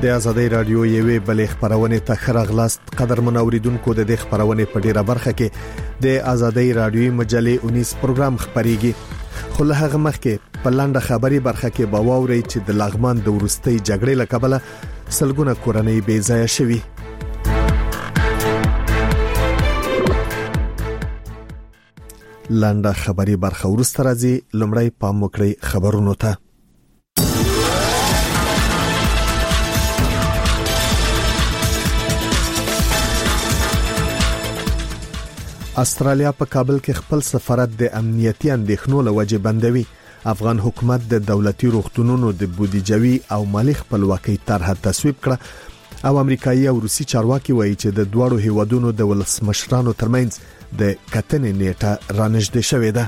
د ازادي رادیو یوې بلې خبرونه ته خراغلاست قدرمن اوریدونکو د دې خبرونه په ډیره برخه کې د ازادي رادیو مجلې 19 پروګرام خبريږي خو له هغه مخکې په لاندې خبري برخه کې به واوري چې د لغمان د ورستۍ جګړې له کبله سلګونه کورنۍ بې ځای شوي لاندې خبري برخه ورسته راځي لمړی پام وکړئ خبرونو ته استرالیا په کابل کې خپل سفارت د امنیتي اندېښنو له وجې بندوي افغان حکومت د دولتي روغتونونو د بودیجوي او مالی خپلواکۍ طرح تصویب کړه او امریکایي او روسي چارواکي وایي چې د دوړو هیوادونو د ولسمشرانو ترمنځ د کتنې نیټه رانږدې شوې ده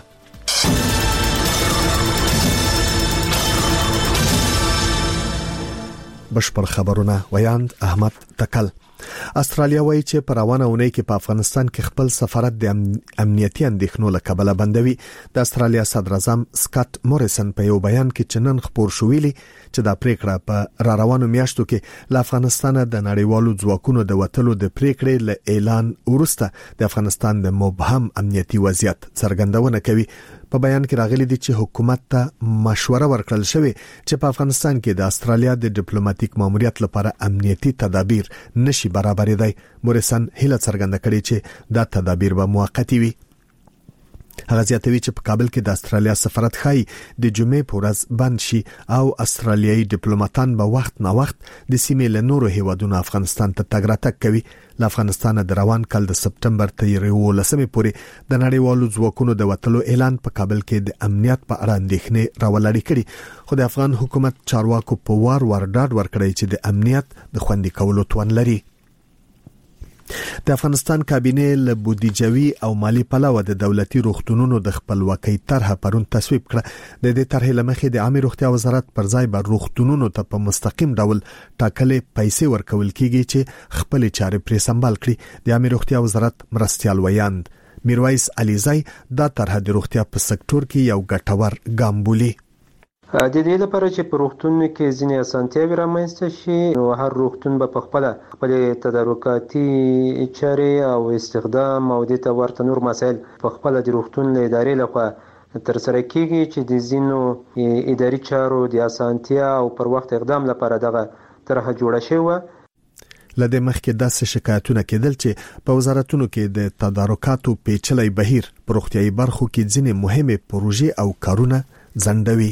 بشپړ خبرونه ویاند احمد تکل استرالیا وایي چې په روانه اونۍ کې په افغانستان کې خپل سفارت د امنیتي اندېښنو له کبله بندوي د استرالیا صدر اعظم سکاټ موریسن په یو بیان کې چنن خبر شویلی چې دا پریکړه په روانو میاشتو کې له افغانستان د نړیوالو ځواکونو د وټلو د پریکړې له اعلان وروسته د افغانستان د مبهم امنیتي وضعیت څرګندونه کوي په بیان کې راغلي دي چې حکومت ته مشوره ورکړل شوې چې په افغانستان کې د استرالیا د ډیپلوماټیک ماموریت لپاره امنیتي تدابیر نشي برابرېدای موریسن هیله څرګنده کړې چې دا تدابیر به موقتی وي هغه زیاتوي چې په کابل کې د استرالیا سفارت خای د جمعې په ورځ بند شي او استرالیایي ډیپلوماټان به وخت نه وخت د سیمې له نورو هیوادونو افغانستان ته تګ راتګ کوي له افغانستان د روان کال د سپټمبر تر 11 پورې د نړیوالو ځواکونو د وټلو اعلان په کابل کې د امنیت په اړه اندېښنې راولړې کړي خو د افغان حکومت چارواکو په وار ډاډ ورکړی چې د امنیت د خوندي کولو توان لري د افغانستان کابینه له بودیجوي او مالی پلوه د دولتي روغتونونو د خپلواکۍ طرح پرون تصویب کړه د دې طرح لمخې د عامه روغتیا وزارت پر ځای به روغتونونو ته په مستقیم ډول ټاکلې پیسې ورکول کیږي چې خپل چارې پرې سمبال کړي د عامه روغتیا وزارت مرستيال ویاند میرویس علیزای دا طرح د روغتیا په سکتور کې یو ګټور ګام بولي د دې لپاره چې په روغتونونو کې ځینې اسانتیاوې رامنځته شي نو هر روغتون به په خپل تدارکاتي چارې او استخدام او د ورته نور مسایل په خپل د روغتون له ادارې لخوا تر سره کیږي چې د ځینو اداري چارو د اسانتیا او پر وخت اقدام لپاره دغه طرح جوړه شوی لدې مخکې داسې شکایتونه کېدل چې په وزارتونو کې د تدارکاتو پیچلي بهیر په روغتیايي برخو کې ځینې مهمه پروژې او کارونه ځنډوي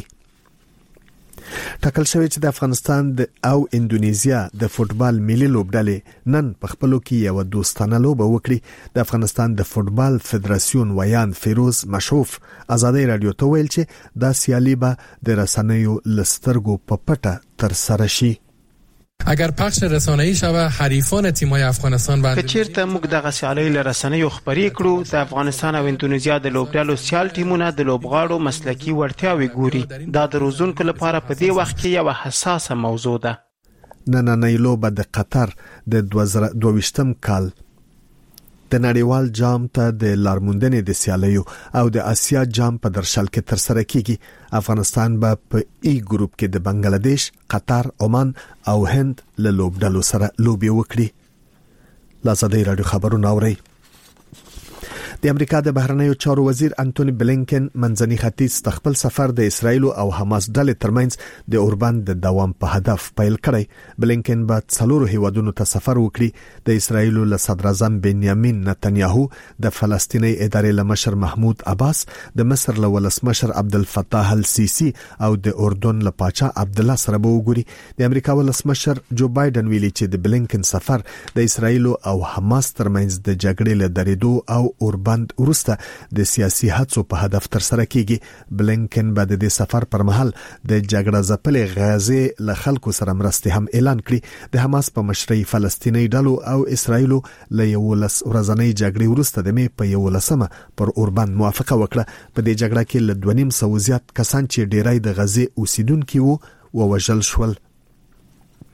ټاکل شوی چې د افغانستان او اندونیزیا د فوتبال ملي لوبډلې نن په خپلو کې یو دوستانه لوبه وکړي د افغانستان د فوتبال فدراسیون ویان فیروز مشوف ازادي رادیو ته ویل چې دا سیالي به د رسنیو لسترګو په پټه تر سره شي اگر پخش رسانه‌ای شوه حریفان تیم‌های افغانستان باندې کچیرته موږ دغه سیالي له رسنیو خبرې کړو د افغانستان او اندونیزیا د لوبډلو سیال ټیمونه د لوبغاړو مسلکي وړتیاوې ګوري دا د روزونکو لپاره په دې وخت کې یو حساسه موضوع ده نننۍ لوبه د قطر د 2022 کال د نړیوال جام ته د لارموندنې د سیالیو او د آسیا جام په درشل کې تر سره کیږي افغانستان به په ای ګروپ کې د بنگلاديش، قطر، عمان او هند له لوبډلو سره لوبي وکړي. لازدی رادیو خبرونه اوري. د امریکا د بهرنیو چارو وزیر انټونی بلینکن منځني ختیځ خپل سفر د اسرایل او حماس ډلې ترمنځ د اوربند د دوام په هدف پیل کړی. بلینکن به څلورو هیوادونو ته سفر وکړي د اسرایل له صدر اعظم بنیامین نتنیاهو د فلسطیني ادارې له مشر محمود عباس د مصر له ولسمشر عبدالفتاح السیسی او د اردن له پاچا عبد الله سره به وګوري. د امریکا ولسمشر جو بایدن ویلي چې د بلینکن سفر د اسرایل او حماس ترمنځ د جګړې له درېدو او اوربند ورسته د سیاسي هڅو په هدف تر سره کیږي. بلینکن بعد د سفر پر مهال د جګړه ځپلې غزه له خلکو سره مرستې هم اعلان کړي. د حماس په مشرۍ فلسطیني ډلو او اسرایل له یو لس ورځنۍ جګړې ورسته د می په 11 پر اوربند موافقه وکړه. په دې جګړه کې له 2.5 زیات کسان چې ډیرای د غزه اوسیدونکو وو وژل شول.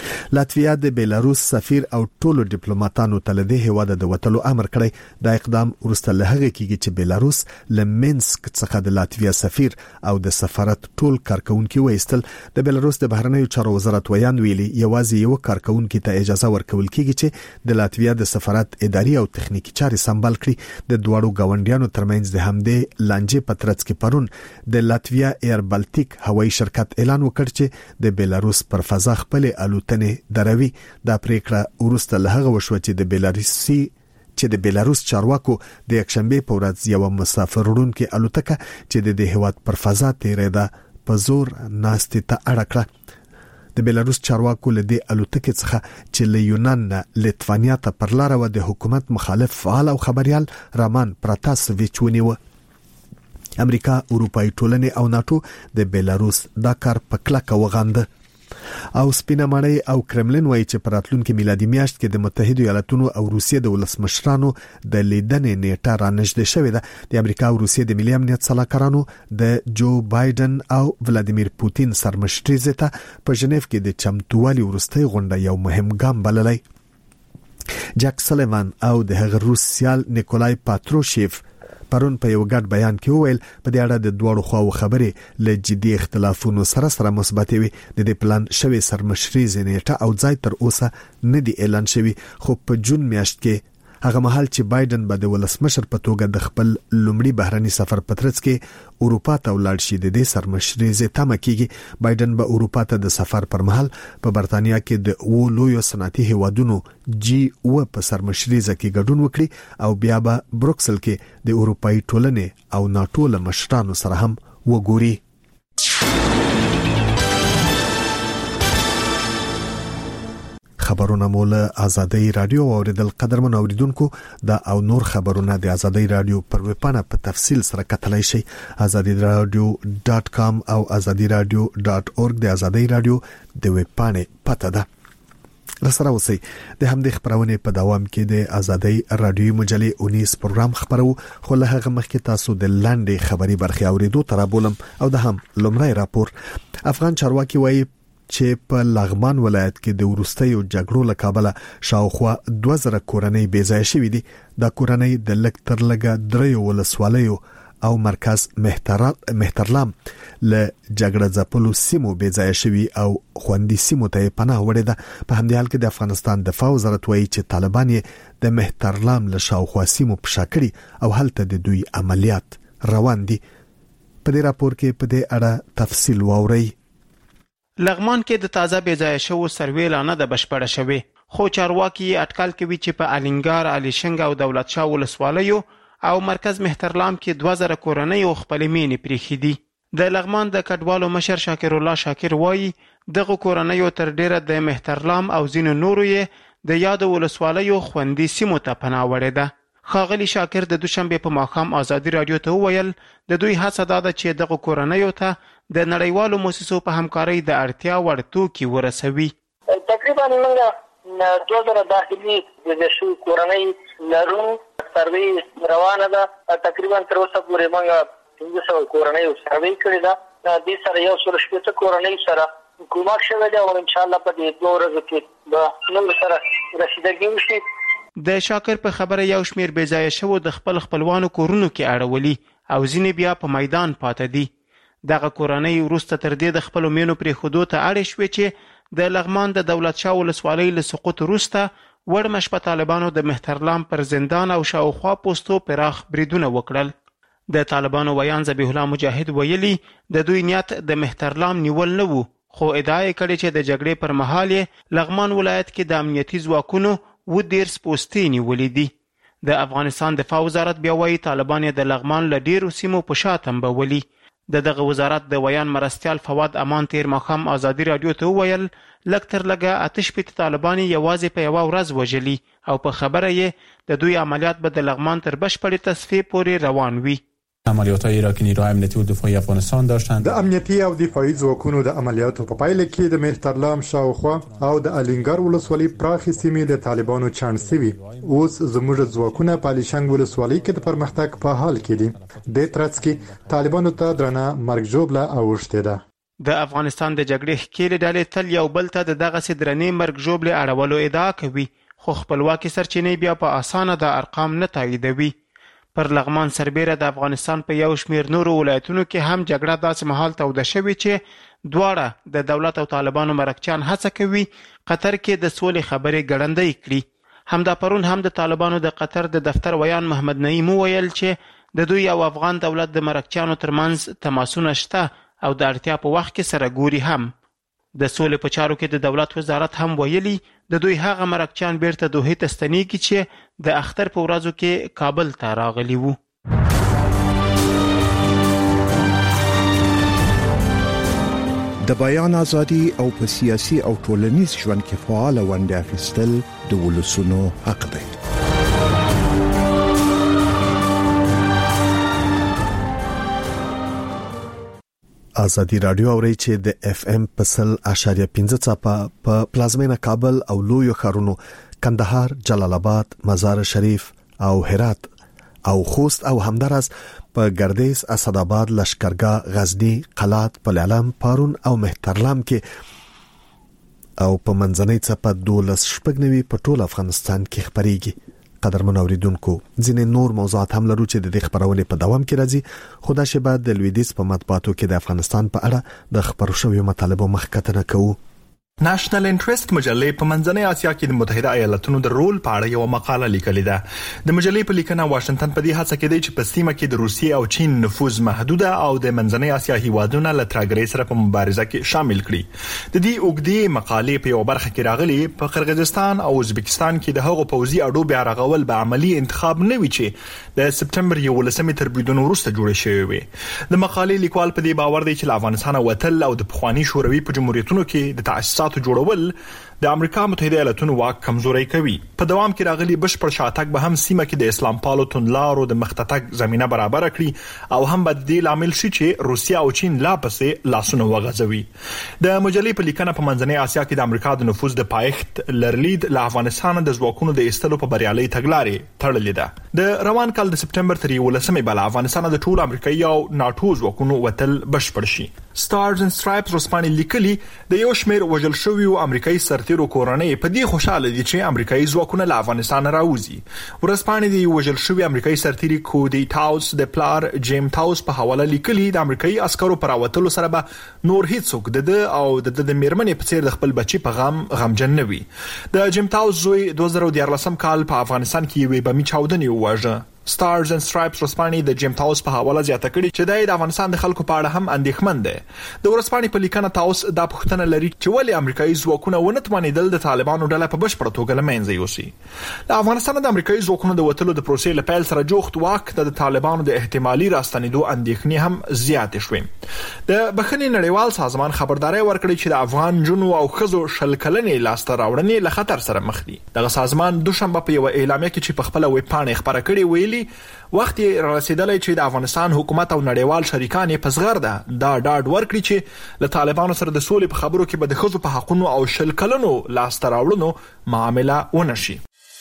لاتویا د بیلاروس سفیر او ټولو ډیپلوماټانو ته له دې هیواده د وټلو امر کړی. دا اقدام ورسته له هغه کېږي چې بیلاروس له مینسک څخه د لاتویا سفیر او د سفارت ټول کارکونکو وایستل. د بیلاروس د بهرنیو چارو وزارت ویان ویلي یوازې یو کارکونکو ته اجازه ورکول کېږي چې د لاتویا د سفارت اداري او تخنیکی چارې سمبال کړي. د دوړو غونډیانو ترمنځ د همدې لانجې پترڅ کې پرون د لاتویا ایر بالټیک هوایي شرکت اعلان وکړ چې د بیلاروس پر فضا خپل الوتنې دروي. دا پریکړه ورسته له هغه وشو چې د بیلاروس چارواکو د یکشنبه په ورځ یو مسافر وړونکي الوتکه چې د هیواد پر فضا تیرېده په زور ناستې ته اړه کړه. د بیلاروس چارواکو له دې الوتکې څخه چې له یونان نه لیتوانیا ته پر لار و د حکومت مخالف فعال او خبريال رامان پراتاسویچ ونیو. امریکا، اروپای ټولنې او ناتو د بیلاروس دا کار په کلکه وغانده. او سپینه مړی او کرملین وایي چې په راتلونکي میلادي میاشت کې د متحده ایالاتونو او روسیې د ولسمشرانو د لیدنې نیټه رانږدې شوې ده. د امریکا او روسیې د ملي امنیت سلاکارانو د جو بایدن او ولادیمیر پوتین سرمشري ته په ژنیف کې د چمتووالي وروستۍ غونډه یو مهم ګام بللی. جک سلیوان او د هغه روس سیال نیکولای پاتروشیف پرون په یو ګډ بیان کې وویل په دې اړه د دوړو خواو خبرې له جدي اختلافونو سره مثبت وي. د دې پلان شوی سرمشري زینېټه او ځای تر اوسه نه دی اعلان شوی، خو په جون میاشت کې هغه مهال چې بایدن به د ولسمشر په توګه د خپل لومړي بهرني سفر پترڅ کې اروپا ته ولاړ شي، د دې سرمشري زیاتمه کیږي. بایدن به اروپا ته د سفر پر مهال په برتانیا کې د لویو صنعتي هیوادونو G7 په سرمشري ځکه ګډون وکړي او بیا به بروکسل کې د اروپאי ټولنې او ناتو له مشرانو سره هم وګوري. خبرونه مول آزادۍ رادیو اوریدل قدرمن اوریدونکو دا او نور خبرونه د آزادۍ رادیو پر وپاڼه په تفصیل سره کتلای شي. azadiradio.com او azadiradio.org د آزادۍ رادیو د وپاڼې پته ده. لسره اوسئ د همدې خبرونه په دوام کې د آزادۍ رادیو مجلې 19 پروګرام خبرو، خو له هغه مخکې تاسو د لاندې خبري برخه اوریدو ترابولم او د هم لومړی راپور. افغان چارواکي وایي چې په لغمان ولایت کې د ورستیو جګړو له کابل شاوخوا 2000 کورنۍ بې ځای شوې دي. دا کورنۍ د لکتر لګه دریو ولسوالیو او مرکز مهترلام له جګړه ځپلو سیمو بې ځای شوي او خوندي سیمو ته پناه وړي ده. په همدې حال کې د افغانستان دفاع وزارت وایي چې طالبان یې د مهترلام له شاوخوا سیمو پښه کړي او هلته د دوی عملیات روان دي. په دې راپور کې په دې اړه تفصیل واورئ. لغمان کې د تازه بیځای شوو سرویلانه د بشپړه شوی، خو چارواکي اټکل کوي چې په الینګار، الیشنګ او دولت شاه ولسوالیو او مرکز مهترلام کې 2000 کورنۍ او خپل مینې پریخي دي. د لغمان د کډوالو مشر شاکر الله شاکر وایي دغه کورنۍ تر ډیره د مهترلام او ځینو نورو یې د یاد ولسوالیو خوندي سیمو ته پناه وړي ده. خاغلی شاکر د دوشنبه په ماښام آزادي رادیو ته وویل د دوی هڅه ده چې دغه کورنۍ ته د نړیوالو مؤسسو په همکارۍ د اړتیا وړ توکي ورسوي. تقریبا موږ 2000 داخلي د شو کورنۍ لرو، سروي روانه ده. تقریبا تر اوسه پورې موږ 300 کورنۍ سروي کړې ده. د دې سره یو څو شپږ کورنۍ سره کومک شوی دی او ان شاء الله په دې 2 ورځو کې به موږ سره رسیدګي وشي. د شاکر په خبره یو شمیر بې ځای شوو د خپلوانو کورونو کې اړولي او ځینې بیا په میدان پاتې دي. دغه کورنۍ وروسته تر دې د خپلو مینو پرې خودو ته اړې شوې چې د لغمان د دولت شاه ولسوالۍ له سقوط وروسته وړمش په طالبانو د مهترلام پر زندان او شاوخوا پوستو پراخ بریدونه وکړل. د طالبانو ویان ذبیح الله مجاهد ویلي د دوی نیت د مهترلام نیول نه وو، خو ادعا یې کړې چې د جګړې پر مهال یې لغمان ولایت کې د امنیتي ځواکونو 10 پوستې نیولې دي. د افغانستان دفاع وزارت بیا وایي طالبان یې د لغمان له ډیرو سیمو په شا تنبولي. د دغه وزارت د ویان مرستیال فواد امان تیر ماښام آزادي رادیو ته وویل لږ تر لږه 8 طالبان یوازې په یوه ورځ وژلي او په خبره یې د دوی عملیات به د لغمان تر بشپړې تصفیې پورې روان وي. عملیات‌های را که نیروهای امنیتی و دفاعی افغانستان داشتند د امنیتي او دفاعي ځواکونو د عملیاتو په پایله کې د مهترلام شاوخوا او د الینګار ولسوالۍ پراخې سیمې د طالبانو چاڼ شوي. اوس زموږ ځواکونه په الیشنګ ولسوالۍ کې د پرمختګ په حال کې دي. د ترڅ کې طالبانو ته درنه مرګ ژوبله اوښتې ده. د افغانستان د جګړې ښکېلې ډلې تل یو بل ته د دغسې درنې مرګ ژوبلې اړولو ادعا کوي، خو خپلواکي سرچینې بیا په اسانه د ارقام نه تاییدوي. پر لغمان سربیره د افغانستان په یو شمېر نورو ولایتونو کې هم جګړه داسې مهال توده شوې چې دواړه د دولت او طالبانو مرکچیان هڅه کوي قطر کې د سولې خبرې ګړندۍ کړي. همدا پرون هم د طالبانو د قطر د دفتر ویان محمد نعیم وویل چې د دوی او افغان دولت د مرکچیانو ترمنځ تماسونه شته او د اړتیا په وخت کې سره ګوري هم. د سولې په چارو کې د دولت وزارت هم ویلي د دوی هغه مرکچیان بیرته دوحې ته ستنېږي چې د اختر په ورځو کې کابل ته راغلي وو. د بیان ازادي او په سیاسي او ټولنیز ژوند کې فعال ونډه اخیستل د ولسونو حق دی. ازادي رادیو اوري چې د اف ام په 100.15 څپه په پلازمینه کابل او لویو ښارونو کندهار، جلال آباد، مزار شریف او هرات او خوست او همدارس په ګردیز، اسداباد، لشکرګاه، غزنی، قلات، پلعلم، پارون او مهترلام کې او په منځنۍ څپه 12 په ټول افغانستان کې خبريږي. قدرمن اوریدونکو، ځینې نور موضوعات هم لرو چې د دې خبرونې په دوام کې راځي، خو دا شی بعد د لویدیز په مطبوعاتو کې د افغانستان په اړه د خبرو شویو مطالبو مخکتنه کوو. نېشنل انټرست مجلې په منځنۍ اسیا کې د متحده ایالاتونو د رول په اړه یو مقاله لیکلې ده. د مجلې په لیکنه واشنگټن په دې هڅه کې دی چې په سیمه کې د روسیې او چین نفوذ محدود او د منځنۍ اسیا هیوادونو له ترګرې سره په مبارزه کې شامل کړي. د دې اوږدې مقالې په یو برخه کې راغلي په قرغیزستان او ازبکستان کې د هغو پوځي اډو بیا رغول به عملی انتخاب نه وي چې د سپټمبر 11 تر بریدونو وروسته جوړ شوی وي. د مقالې لیکوال په دې باور دی چې افغانستان وتل او د پخوانی شوروي په جمهوریتونو کې د تاسیساتو جوړول د امریکا متحده ایالاتونو واک کمزوري کوي. په دوام کې راغلي بشپړ شاتګ به هم سیمه کې د اسلام پالو توندلارو د مختتک زمينه برابر کړي او هم بد دی لامل شي چې روسیا او چین لا پسې لاسونه وغځوي. د مجلې په لیکنه په منځنۍ اسیا کې د امریکا د نفوذ د پایښت لرلید له افغانستان د ځواکونو د ایستلو په بریالي تګلارې تړلې ده. د روان کال د سپټمبر تر 11 بل افغانستان د ټول امریکایي او ناتو ځواکونو وتل بشپړ شي. سټارز اند سټرایپس رسپانې لیکلي د یو شمېر وژل شویو امریکایي سرتیرو کورنۍ په دې خوشاله دي چې امریکایي ځواکونه له افغانستان راوځي. ورسپانې د وژل شوی امریکایي سرتیري کودي تاوس د پلار جیم تاوس په حواله لیکلي د امریکایي عسکرو پر راوتلو سره به نور هیڅوک د میرمنې په څیر د خپل بچي په غمجن نه وي. د جیم تاوس زوی 2014 کال په افغانستان کې یوې بمي چاودنې وواژه. سټارز اند سټرایپس رسپانې د جیم تاوس په حواله زیاته کړي چې د افغانستان د خلکو په اړه هم اندېښمن دي. د ورسپانې په لیکنه تاوس دا پوښتنه لري چې ولې امریکایي ځواکونه ونه توانېدل د طالبانو ډله په بشپړه توګه له منځه یوسي. د افغانستان د امریکایي ځواکونو د وتلو د پروسې له پیل سره جوخت واک د طالبانو د احتمالي راستنېدو اندېښنې هم زیاتې شوې. د بخښنې نړیوال سازمان خبرداري ورکړي چې د افغان جنو او خزو شل کلنې لاسته راوړنې له خطر سره مخ دي. دغه سازمان دوشنبه په یو اعلامیه کې چې په خپل ویب پاڼه خبره کړې ویلي وخت یې رسیدلی چې د افغانستان حکومت او نړیوال شریکان یې په زغرده دا ډاډ ورکړي چې له طالبانو سره د سولې په خبرو کې به د ښځو په حقونو او شل کلنو لاسته راوړنو معامله ونه شي.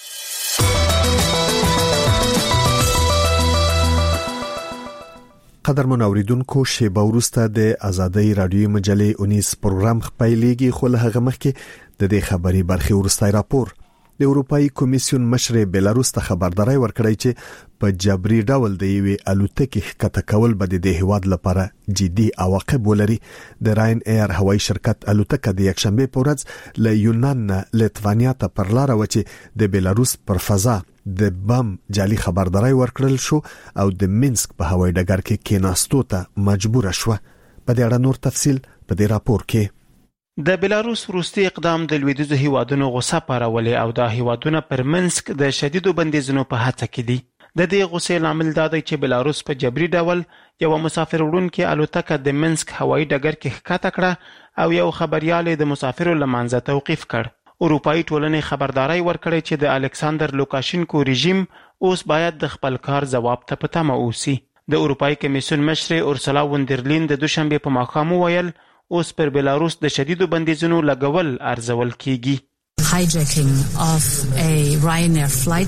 قدرمن اوریدونکو، شیبه وروسته د ازادۍ رادیو مجلې 19 پروګرام خپایلېږي، خو له هغه مخکې د دې خبري برخې وروستي راپور. د اروپאי کمیسیون مشر بیلاروس ته خبرداري ورکړی چې په جبري ډول د یوې الوتکې ښکته کول به د هیواد لپاره جدي عواقب ولري. د راین ایر هوایي شرکت الوتکه د یکشنبه په ورځ له یونان نه لیتوانیا ته پر لار و چې د بیلاروس پر فضا د بم جعلي خبرداري ورکړل شو او د مینسک په هوایي ډګر کې کېناستو ته مجبور شو. په دې اړه نور تفصیل په دې راپور کې. د بیلاروس وروستي اقدام د لویدیځو هیوادونو غوسه پارولې او دا هیوادونه پر منسک د شدیدو بندیزونو په هڅه کې دي. د دې غوسې لامل دا دی چې بیلاروس په جبري ډول یو مسافر وړونکي الوتکه د منسک هوایي ډګر کې ښکته کړه او یو خبريال د مسافرو لمانځه توقیف کړ. اروپאי ټولنې خبرداري ورکړې چې د الکساندر لوکاشینکو رژیم اوس باید د خپل کار ځواب ته په تمه اوسي. د اروپאי کمیسیون مشر اورسولا وندرلین د دوشنبه په ماښام وویل اوس پر بیلاروس د شدیدو بندیزونو لګول ارزول کیږي. Hijacking of a Ryanair flight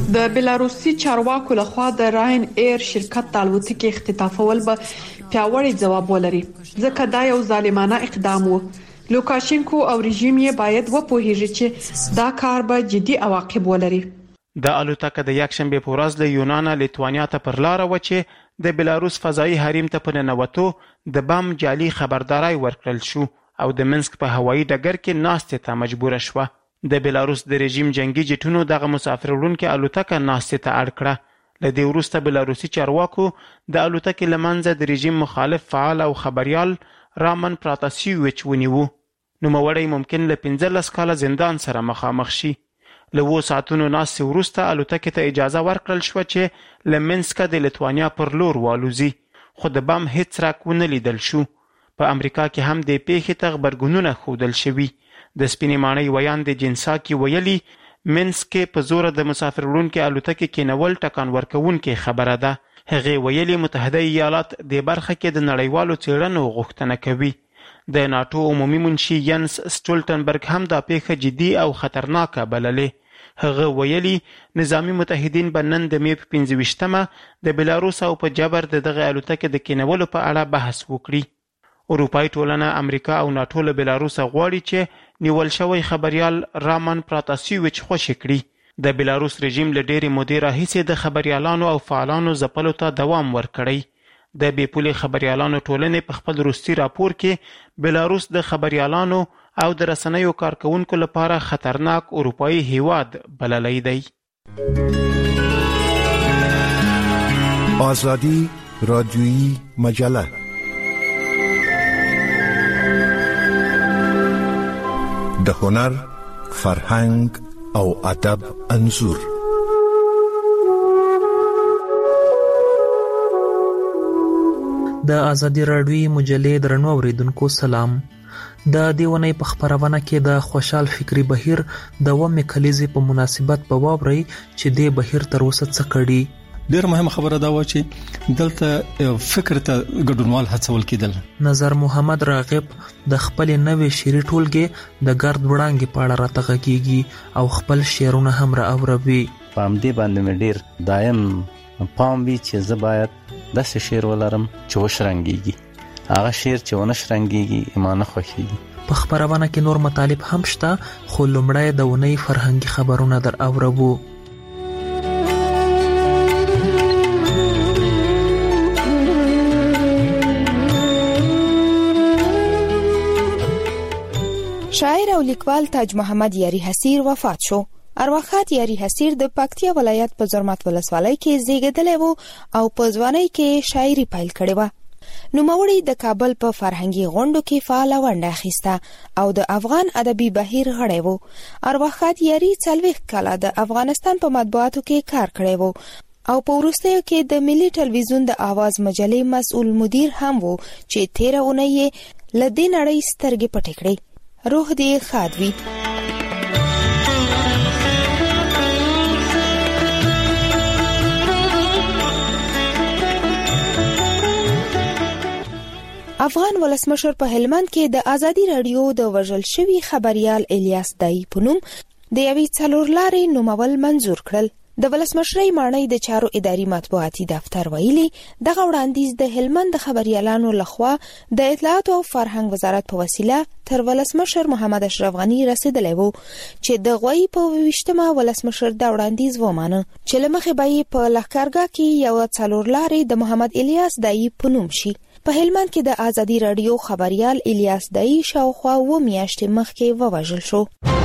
د بلاروسي چارواکو لخوا د راین ایر شرکت د الوتکې اختطافول به پیاوړی ځواب ولري ځکه دا یو ظالمانه اقدام و. لوکاشینکو او رژیم یې باید وپوهیږي چې دا کار به جدي عواقب ولري. د الوتکه د یکشنبه په ورځ له یونان لیتوانیا ته پر لار و چې د بلاروس فضایي حریم ته په ننوتو د بم جعلي خبرداري ورکړل شو او د منسک په هوایي ډګر کې ناستې ته مجبور شوه. د بلاروس د رژیم جنگي جټونو دغه مسافر وړونکې الوتکه ناستې ته اړ کړه. له دې وروسته بلاروسي چارواکو د الوتکې له منځه د رژیم مخالف فعال او خبريال رامن پراتاسیویچ ونیو. نوموړی ممکن له 15 کاله زندان سره مخامخ شي. له 2 ساعتونو ناستې وروسته الوتکې ته اجازه ورکړل شوه چې له منسکه د لیتوانیا پر لور والوزي، خو د بم هیڅ څرک ونه لیدل شو. په امریکا کې هم د پیښې ته غبرګونونه ښودل شوي. د سپینې ماڼۍ ویاند جنساکي ویلي منسک په زوره د مسافر وړونکې الوتکې کېنول ټکان ورکوونکې خبره ده. هغې ویلي متحده ایالات د برخه کې د نړیوالو څېړنو غوښتنه کوي. د ناتو عمومي منشي ینس سټولټنبرګ هم دا پیښه جدي او خطرناکه بللې. هغه ویلي نظامی متحدین به نن د می په 25مه د بلاروس او په جبر دغه الوتکې د کېنولو په اړه بحث وکړي. اروپایي ټولنه امریکا او ناتو له بلاروس غواړي چې نیول شوی خبريال رامن پراتاسیویچ خوشي کړي. د بلاروس رژیم له ډېرې مودې راهیسې د خبريالانو او فعالانو ځپلو ته دوام ورکړی. د بیپولي خبريالانو ټولنې په خپل وروستي راپور کې بلاروس د خبريالانو او د رسنیو کارکونکو لپاره خطرناک اروپایي هیواد بللی دی. آزادی رادیویی مجله د هنر، فرهنګ او ادب انځور. د آزادی رادیویی مجلې درنو اوریدونکو سلام. د دیونې په خبرونه کې د خوشحال فکری بهیر د 2 کلیزې په مناسبت په واوري چې د بهیر تر اوسه څه کړي. ډېر مهمه خبره دا و چې دلته فکر ته ګډونوال هڅول کېدل. نظر محمد راغب د خپل نوې شعري ټولګې د ګرد وړانګې په اړه راته غږیږي او خپل شعرونه هم را اوروي. په همدې باندې مې ډېر دایم پام وی چې زه باید داسې شعر ولرم چې وشرنګېږي. هغه شعر چې ونه شرنګېږي ایمانه خوښېږي. په خبرونه کې نور مطالب هم شته، خو لومړی د اونۍ فرهنګي خبرونه در اورو. شاعر او لیکوال تاج محمد یاری حسیر وفات شو. ارواښاد یاری حسیر د پکتیا ولایت په زرمت ولسوالۍ کې زیږیدلی و او په ځوانۍ کې شاعري پیل کړې وه. نوموړی د کابل په فرهنګي غونډو کې فعاله ونډه اخیسته او د افغان ادبي بهیر غړی و. ارواښاد یاری 40 کاله د افغانستان په مطبوعاتو کې کار کړی و او په وروستیو کې د ملي ټلویزیون د آواز مجلې مسؤل مدیر هم و چې 13 اونۍ له دې نړۍ سترګې پټې کړې. روح دې ښاد وي. افغان ولسمشر په هلمند کې د ازادي رادیو د وژل شوي خبريال الیاس دای په نوم د یوې څلورلارې نومول منزور کړل. د ولسمشرۍ ماڼۍ د چارو اداري مطبوعاتي دفتر ویلي دغه وړاندیز د هلمند د خبريالانو لخوا د اطلاعات او فرهنګ وزارت په وسیله تر ولسمشر محمد اشرف غنی رسیدلی وو چې د غوی په 28مه ولسمشر دا وړاندیز ومانه چې لمخې به یې په لښکرګاه کې یو څلورلارې د محمد الیاس دای په نوم شي. په هلمند کې د ازادي رادیو خبريال الیاس دای شاوخوا 2 میاشتې مخکې ووژل شو.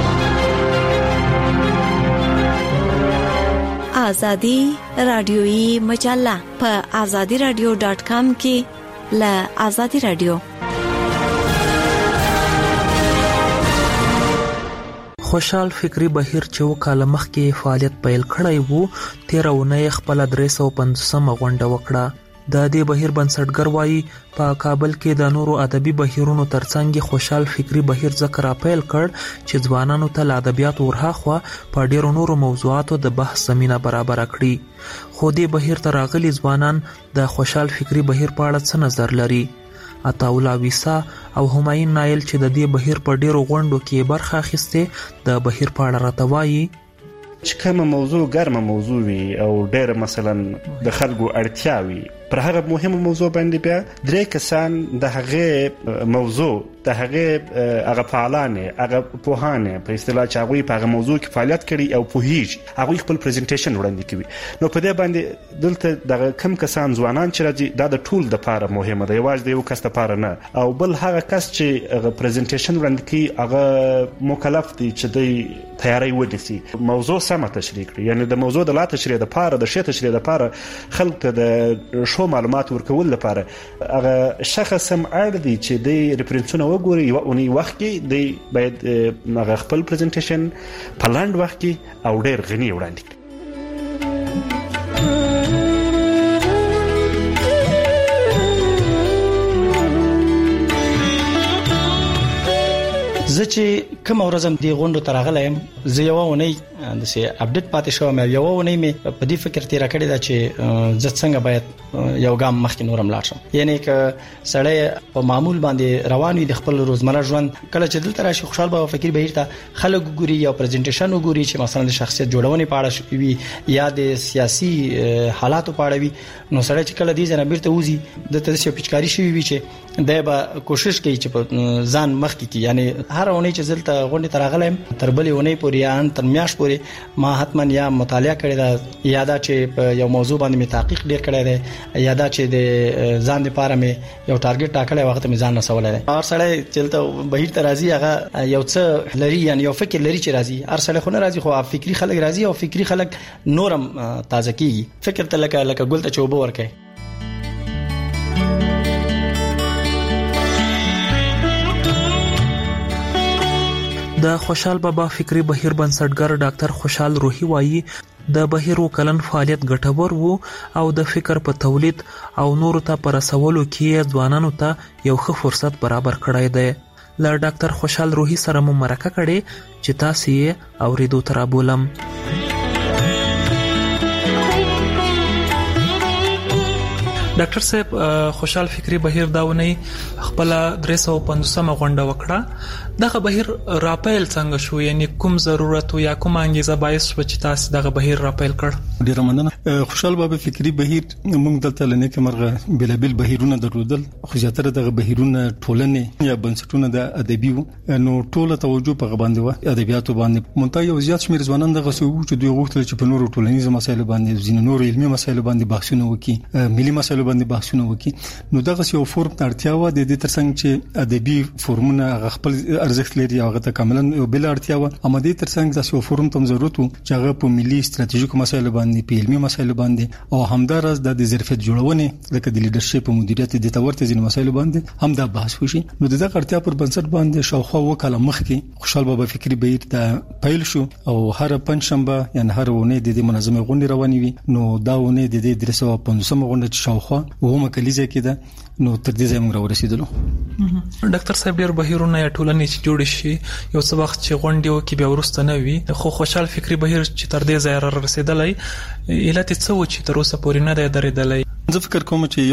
آزادی رادیویی مجله په azadiradio.com کې له آزادی رادیو. خوشحال فکری بهیر چې وکاله مخکې فعالیت پیل کړی وو 13 اونۍ خپل 350 غونډه وکړه. د دې بهیر بنسټګر وایي په کابل کې د نورو ادبي بهیرونو ترڅنګ خوشحال فکری بهیر ذکر اپیل کړ چې ځوانانو ته له ادبیات ورهاخوا په ډیرو نورو موضوعاتو د بحث زمينه برابر کړي. خو دې بهیر ته راغلي ځوانان د خوشحال فکری بهیر په اړه څه نظر لري؟ عطاولا ویسا او همایون نایل چې د دې بهیر په ډیرو غونډو کې برخه اخیسته د بهیر په اړه راته وایي. چې کومه موضوع ګرمه موضوع وي او ډېر مثلا د خلکو اړتیا وي پر هغه مهمه موضوع باندې بیا 3 کسان د هغه موضوع د هغه فعالان هغه پوهانه په اصطلاح چې هغه په هغه موضوع کې فعالیت کړي او پوهیږي هغه خپل پریزنټیشن وړاندې کوي. نو په دې باندې دلته د کم کسان ځوانان چې راځي دا د ټول د لپاره مهمه ده، یوازې د یو کس لپاره نه. او بل هغه کس چې هغه پریزنټیشن وړاندې کوي هغه مکلف دی چې د تیاری ونیسي، موضوع سم تشریح کړي، یعنی د موضوع د لا تشریح لپاره د شی تشریح لپاره خلک ته د شو معلومات ورکول لپاره هغه شخص هم اړ دی چې د ریفرنسونه وګوري یو اونۍ وخت کې دی باید هغه خپل پریزنټیشن په لاند وخت کې او ډېر غني وړاندې کړي. زه چې کوم ورځم دی غونډو ترغلم زه یو ونی د سي اپډیټ پاتې شوم، یو ونی می په دې فکر تیر کړی دا چې زه څنګه باید یو ګام مخکې نورم لاړ شم. یعنی ک سړی په معمول باندې روان وي د خپل روزمره ژوند، کله چې دلته راشي خوشحال به فکر بهیر ته خلک ګوري یا پریزنټیشن وګوري چې مثلا د شخصیت جوړونې په اړه وي یا د سیاسي حالاتو په اړه وي، نو سړی چې کله دې ځنه بیرته وځي د تاسو پچکاری شي وي چې دای به کوشش کوي چې په ځان مخکې کی، یعنی هر ونی چې زلته غونډه ترغلم تر بلې ونی پورې ان تر میاش پورې ما حتما یا مطالعه کړی دا یا دا چې یو موضوع باندې می تحقیق ډیر کړی دی یا دا چې د ځان لپاره می یو ټارګټ ټاکلی وخت می ځان نه سوال دی. هر سړی چې بهیر ته راځي هغه یو څه لري، یعنی یو فکر لري چې راځي، هر سړی خو نه راځي، خو فکری خلک راځي او فکری خلک نورم تازه کیږي. فکر ته لکه ګل ته چوبه ورکي. د خوشحال بابا فکری بهیر بنسټګر ډاکټر خوشحال روحي وایي د بهیر وکلن فعالیت ګټور وو او د فکر په تولید او نورو ته پر رسولو کې ځوانانو ته یو ښه فرصت برابر کړی دی. ل ډاکټر خوشحال روحي سره مو مرکه کړي چې تاسو یې اوریدو تر بولم. ډاکټر صاحب خوشحال فکری بهیر داونی خپل 315 غونډه وکړه، دغه بهیر راپیل څنګه شو، یعنی کوم ضرورت یا کوم انګیزه باعث شو چې تاسو دغه بهیر راپیل کړ؟ ډیر مننه. خوشحال بابا فکری بهیر موږ دلته لنه کې مرغه بلابل بهیرونه درلودل، خو زیاتره دغه بهیرونه ټولنې یا بنسټونه د ادبي نو ټوله توجه په غباندې و ادبیاتو باندې مونږ یو زیات شمیر ځوانان دغه سو چې دوی غوښتل چې په نورو ټولنیزو مسایلو باندې ځینې نور علمي مسایلو باندې بحثونه وکړي، ملي مسایلو باندې بحثونه وکړي. نو دغه یو فورم اړتیا و د دې ترڅنګ چې ادبي فورمونه خپل ارزښت لري او هغه کاملا بل اړتیا و، اما دې ترڅنګ د یو فورم تم ضرورت و چې هغه په ملي ستراتیژیکو مسایلو باندې په علمي مسایلو باندې او همدارس د ظرفیت جوړونې لکه د لیدرشپ او مدیریت د تورته ځینې مسایلو باندې هم دا بحث وشي. نو دغه اړتیا پر بنسټ باندې شاوخوا وکاله مخکې خوشحال بابا فکری بهیر ته پیل شو او هر پنځشنبه یعنی هر ونه د دې منظمه غونډه روانې وي. نو دا ونه د دې 315 غونډه چې شاوخوا ومه کلیزه کې ده، نو تر دې ځای موږ ورسېدلو. ډاکټر صاحب ډیر بهیرونه یا ټولنې چې جوړ شي یو څه وخت چې غونډه وکي بیا ورسته نه وي، خو خوشحال فکری بهیر چې تر دې ځای رسیدلای علت څه و چې تر اوسه پورې نه دی درېدلای؟ زه فکر کوم چې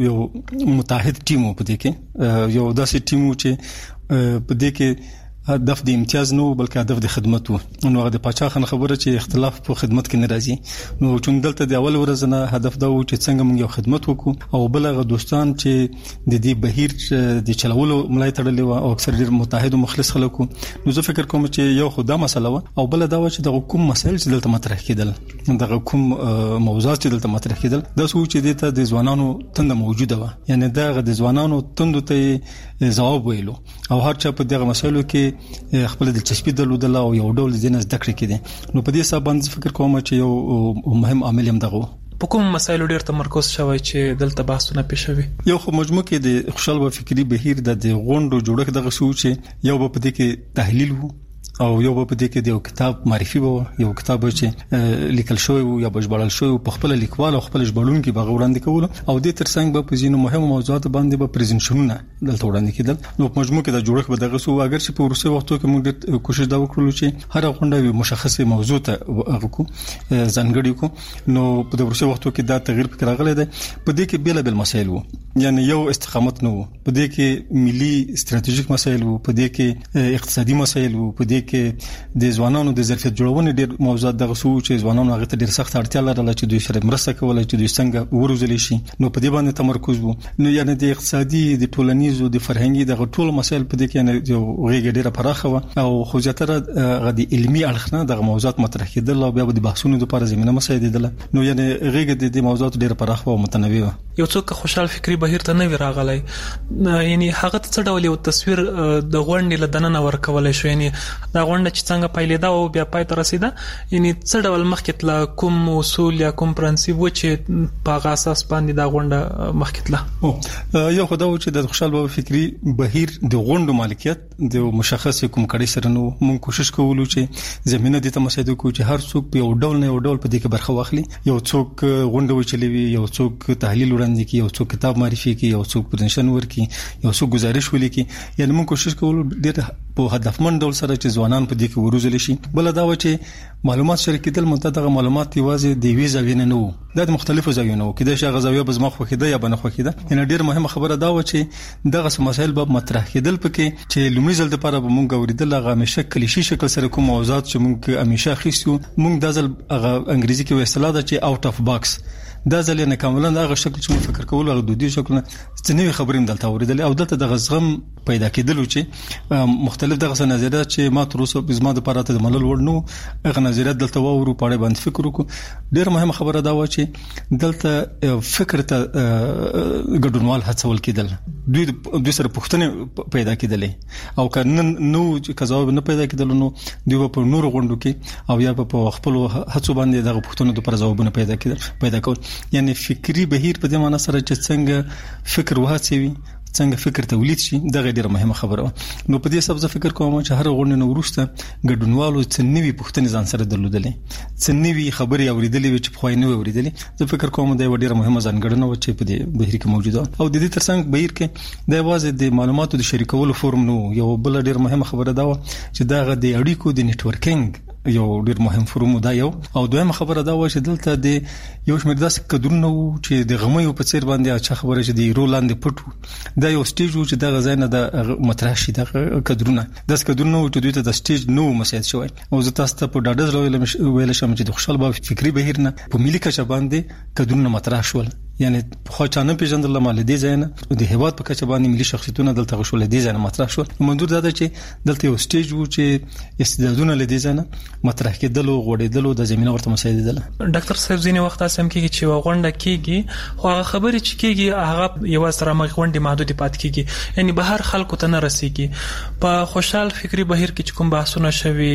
یو متحد ټیم په دې کې یو داسې ټیم چې په دې کې هدف د امتیاز نو بلکې هدف د خدمت وو. نو هغه د پاچاخان خبره چې اختلاف په خدمت کې ناراضي، نو چې دلته د اول ورځ نه هدف دا و چې څنګه موږ یو خدمت وکړو او بلغه دوستان چې د دې بهیر د چلولو ملای تړلې و او اکثر ډیر متحد او مخلص خلکو. نو زه فکر کوم چې یو خدا مسله و او بل دا و چې د کوم مسایل چې دلته مطرح کېدل، د کوم موضوعات چې دلته مطرح کېدل، دا سوچ چې دته د ځوانانو تند موجوده و، یعنی دا د ځوانانو تند ته جواب ویلو او هر چا په دغه مسایلو کې خپل دلچسپي درلودل او یو ډول د نس دکړه کېده. نو په دې حساب باندې فکر کوم چې یو مهم عامل هم دغه په کوم مسایلو ډیر تمرکز شوی چې دلته بحثونه پېښوي. یو خو مجموع کې د خوشحال بابا فکری بهیر د غونډو جوړښت دغه سوچ یو په دې کې تحلیل وو او یو په دې کې د یو کتاب معرفي وو، یو کتاب چې لیکل شوی وو یا بشبړل شوی په خپل لیکوال او خپل ژباړون کې به وړاندې کول او د ترڅنګ به په ځینو مهمو موضوعات باندې به پریزنټیشنونه دلته وړاندې کېدل. نو په مجموع کې د جوړښت به دغه سو اگر چې په ورسې وختو کې موږ کوشش دا وکړو چې هر غونډه مشخصه موضوع ته وکړو ځانګړي کو. نو په ورسې وختو کې دا تغییر پکې راغلی دی. په دې کې بیل مسایل وو یعنی یو استقامت نو په دې کې ملي ستراتیژیک مسایل وو، په دې کې اقتصادي مسایل وو، په دې کې د ځوانانو د ظرفیت جوړونې ډېر موضوعات دغه سو چې ځوانانو هغه ته ډېر سخت اړتیا لرله چې دوی سره مرسته کولای، چې دوی څنګه وروزل شي. نو په دې باندې تمرکز وو. نو یعنی د اقتصادي، د ټولنیزو، د فرهنګي دغه ټول مسایل په دې کې یو غیږ ډېره پراخه وه او خو زیاتره د علمي اړخ نه دغه موضوعات مطرح کېدل او بیا د بحثونو لپاره زمينه مساعدېدله. نو یعنی غیږ د موضوعات ډېره پراخه او متنوع وه. یو څوک خوشحال فکری بهیر ته نه راغلی، یعنی هغه څه ډول یو تصویر د غونډې لدننه ورکولای شو، یعنی دا غونډه چې څنګه پیلېده او بیا پای ته رسیده، یعنی څه ډول مخکې تله، کوم اصول یا کوم پرنسپ و چې په هغه اساس باندې دا غونډه مخکې تله؟ یو خو دا و چې د خوشحال بابا فکری بهیر د غونډو مالکیت د مشخص کوم کړي سره نو موږ کوشش کوو چې زمينه د تمسید کو چې هر څوک په یو ډول نه یو ډول په دې کې برخه واخلي. یو څوک غونډه وچلوي، یو څوک تحلیل وړاندې کوي، یو څوک کتاب معرفي کوي، یو څوک پرزنټیشن ورکي، یو څوک گزارش ولیکي. یعنی موږ کوشش کوو ډېر په هدفمند ډول سره چې ځوانان په دې کې وروزل شي. بل دا و چې معلومات شریکېدل متدغه معلومات یوازې د وی زاویې نه وو، د مختلفو زاویو نه وو، کله چې غزاویه به زما خوښیده یا بنه خوښیده. یعنی ډېر مهمه خبره دا و چې دغه مسایل به مطرح کېدل پکې چې لومړي ځل لپاره به موږ اوریدل هغه همیشه کلیشي شکل سره کوم موضوعات چې موږ همیشه خېستو. موږ د ځل هغه انګریزي کې اصطلاح ده چې اوټ اف باکس، دا ځل نه کاملا هغه شکل چې موږ فکر کول هغه دودي شکل نه څنګه خبرې مدلته اوریدل او دلته د غزغم پیدا کېدل چې مختلف دغه نظریات چې ما تر اوسه بزما د پاره ته ملل ورنو هغه نظریات دلته وورو پاره باندې فکر وکړو. ډېر مهمه خبره دا و چې دلته فکر ته ګډونوال هڅول کېدل، دوی سره پوښتنه پیدا کېدلې او کنه نو چې ځواب نه پیدا کېدل نو دوی په نور غونډو کې او یا په خپل هڅو باندې دغه پوښتنو لپاره ځوابونه پیدا کول. یعنی فکری بهیر په دې معنی سره چې څنګه فکر وهڅوي، څنګه فکر تولید شي، دا ډېره مهمه خبره ده. نو په دې سبب فکر کوم چې هر غونډه نو ورسته ګډونوالو څنګه پوښتنې ځان سره درلودلې، څنګه خبري اوریدلې چې په خوای نه اوریدلې. زه فکر کوم دا ډېره مهمه ځانګړنه و چې په دې بهیر کې موجوده او د دې ترڅنګ بهیر کې د یوازې د معلوماتو د شریکولو فورم نو یو بل ډېر مهمه خبره ده چې دا د اړیکو د نتورکینګ یو ډېر مهم فورم دا یو. او دویمه خبره دا و چې دلته د یو شمېر داسې کډرونه وو چې د غمیو په څیر باندې اچھا خبره چې د رولاند پټو دا یو سټیج و چې دا غزاینه د مطرح شي د کډرونه داس کډرونه و چې دوی ته د سټیج نو مساعد شوی. او زه تاسو ته په ډاډه ویل شم چې د خوشحال بابا فکری بهیر نه په ملي کچه باندې کډرونه مطرح شول. یعنی خو چانه پیژندل مال دي ځای د هیواد په کچه باندې ملي شخصیتونه دلته غوښول دي ځای مطرح شول. منظور دا ده چې دلته یو سټیج وو چې استعدادونه لدی ځای مطرح کېدل او غوړېدل د زمينه ورته مساعدېدل. ډاکټر صاحب ځینې وخت اسم کېږي چې غونډه کېږي خو هغه خبرې چې کېږي هغه یو سره مخ غونډه محدود پات کېږي، یعنی بهر خلکو ته نه رسیږي. په خوشحال فکری بهیر کې کوم بحثونه شوي،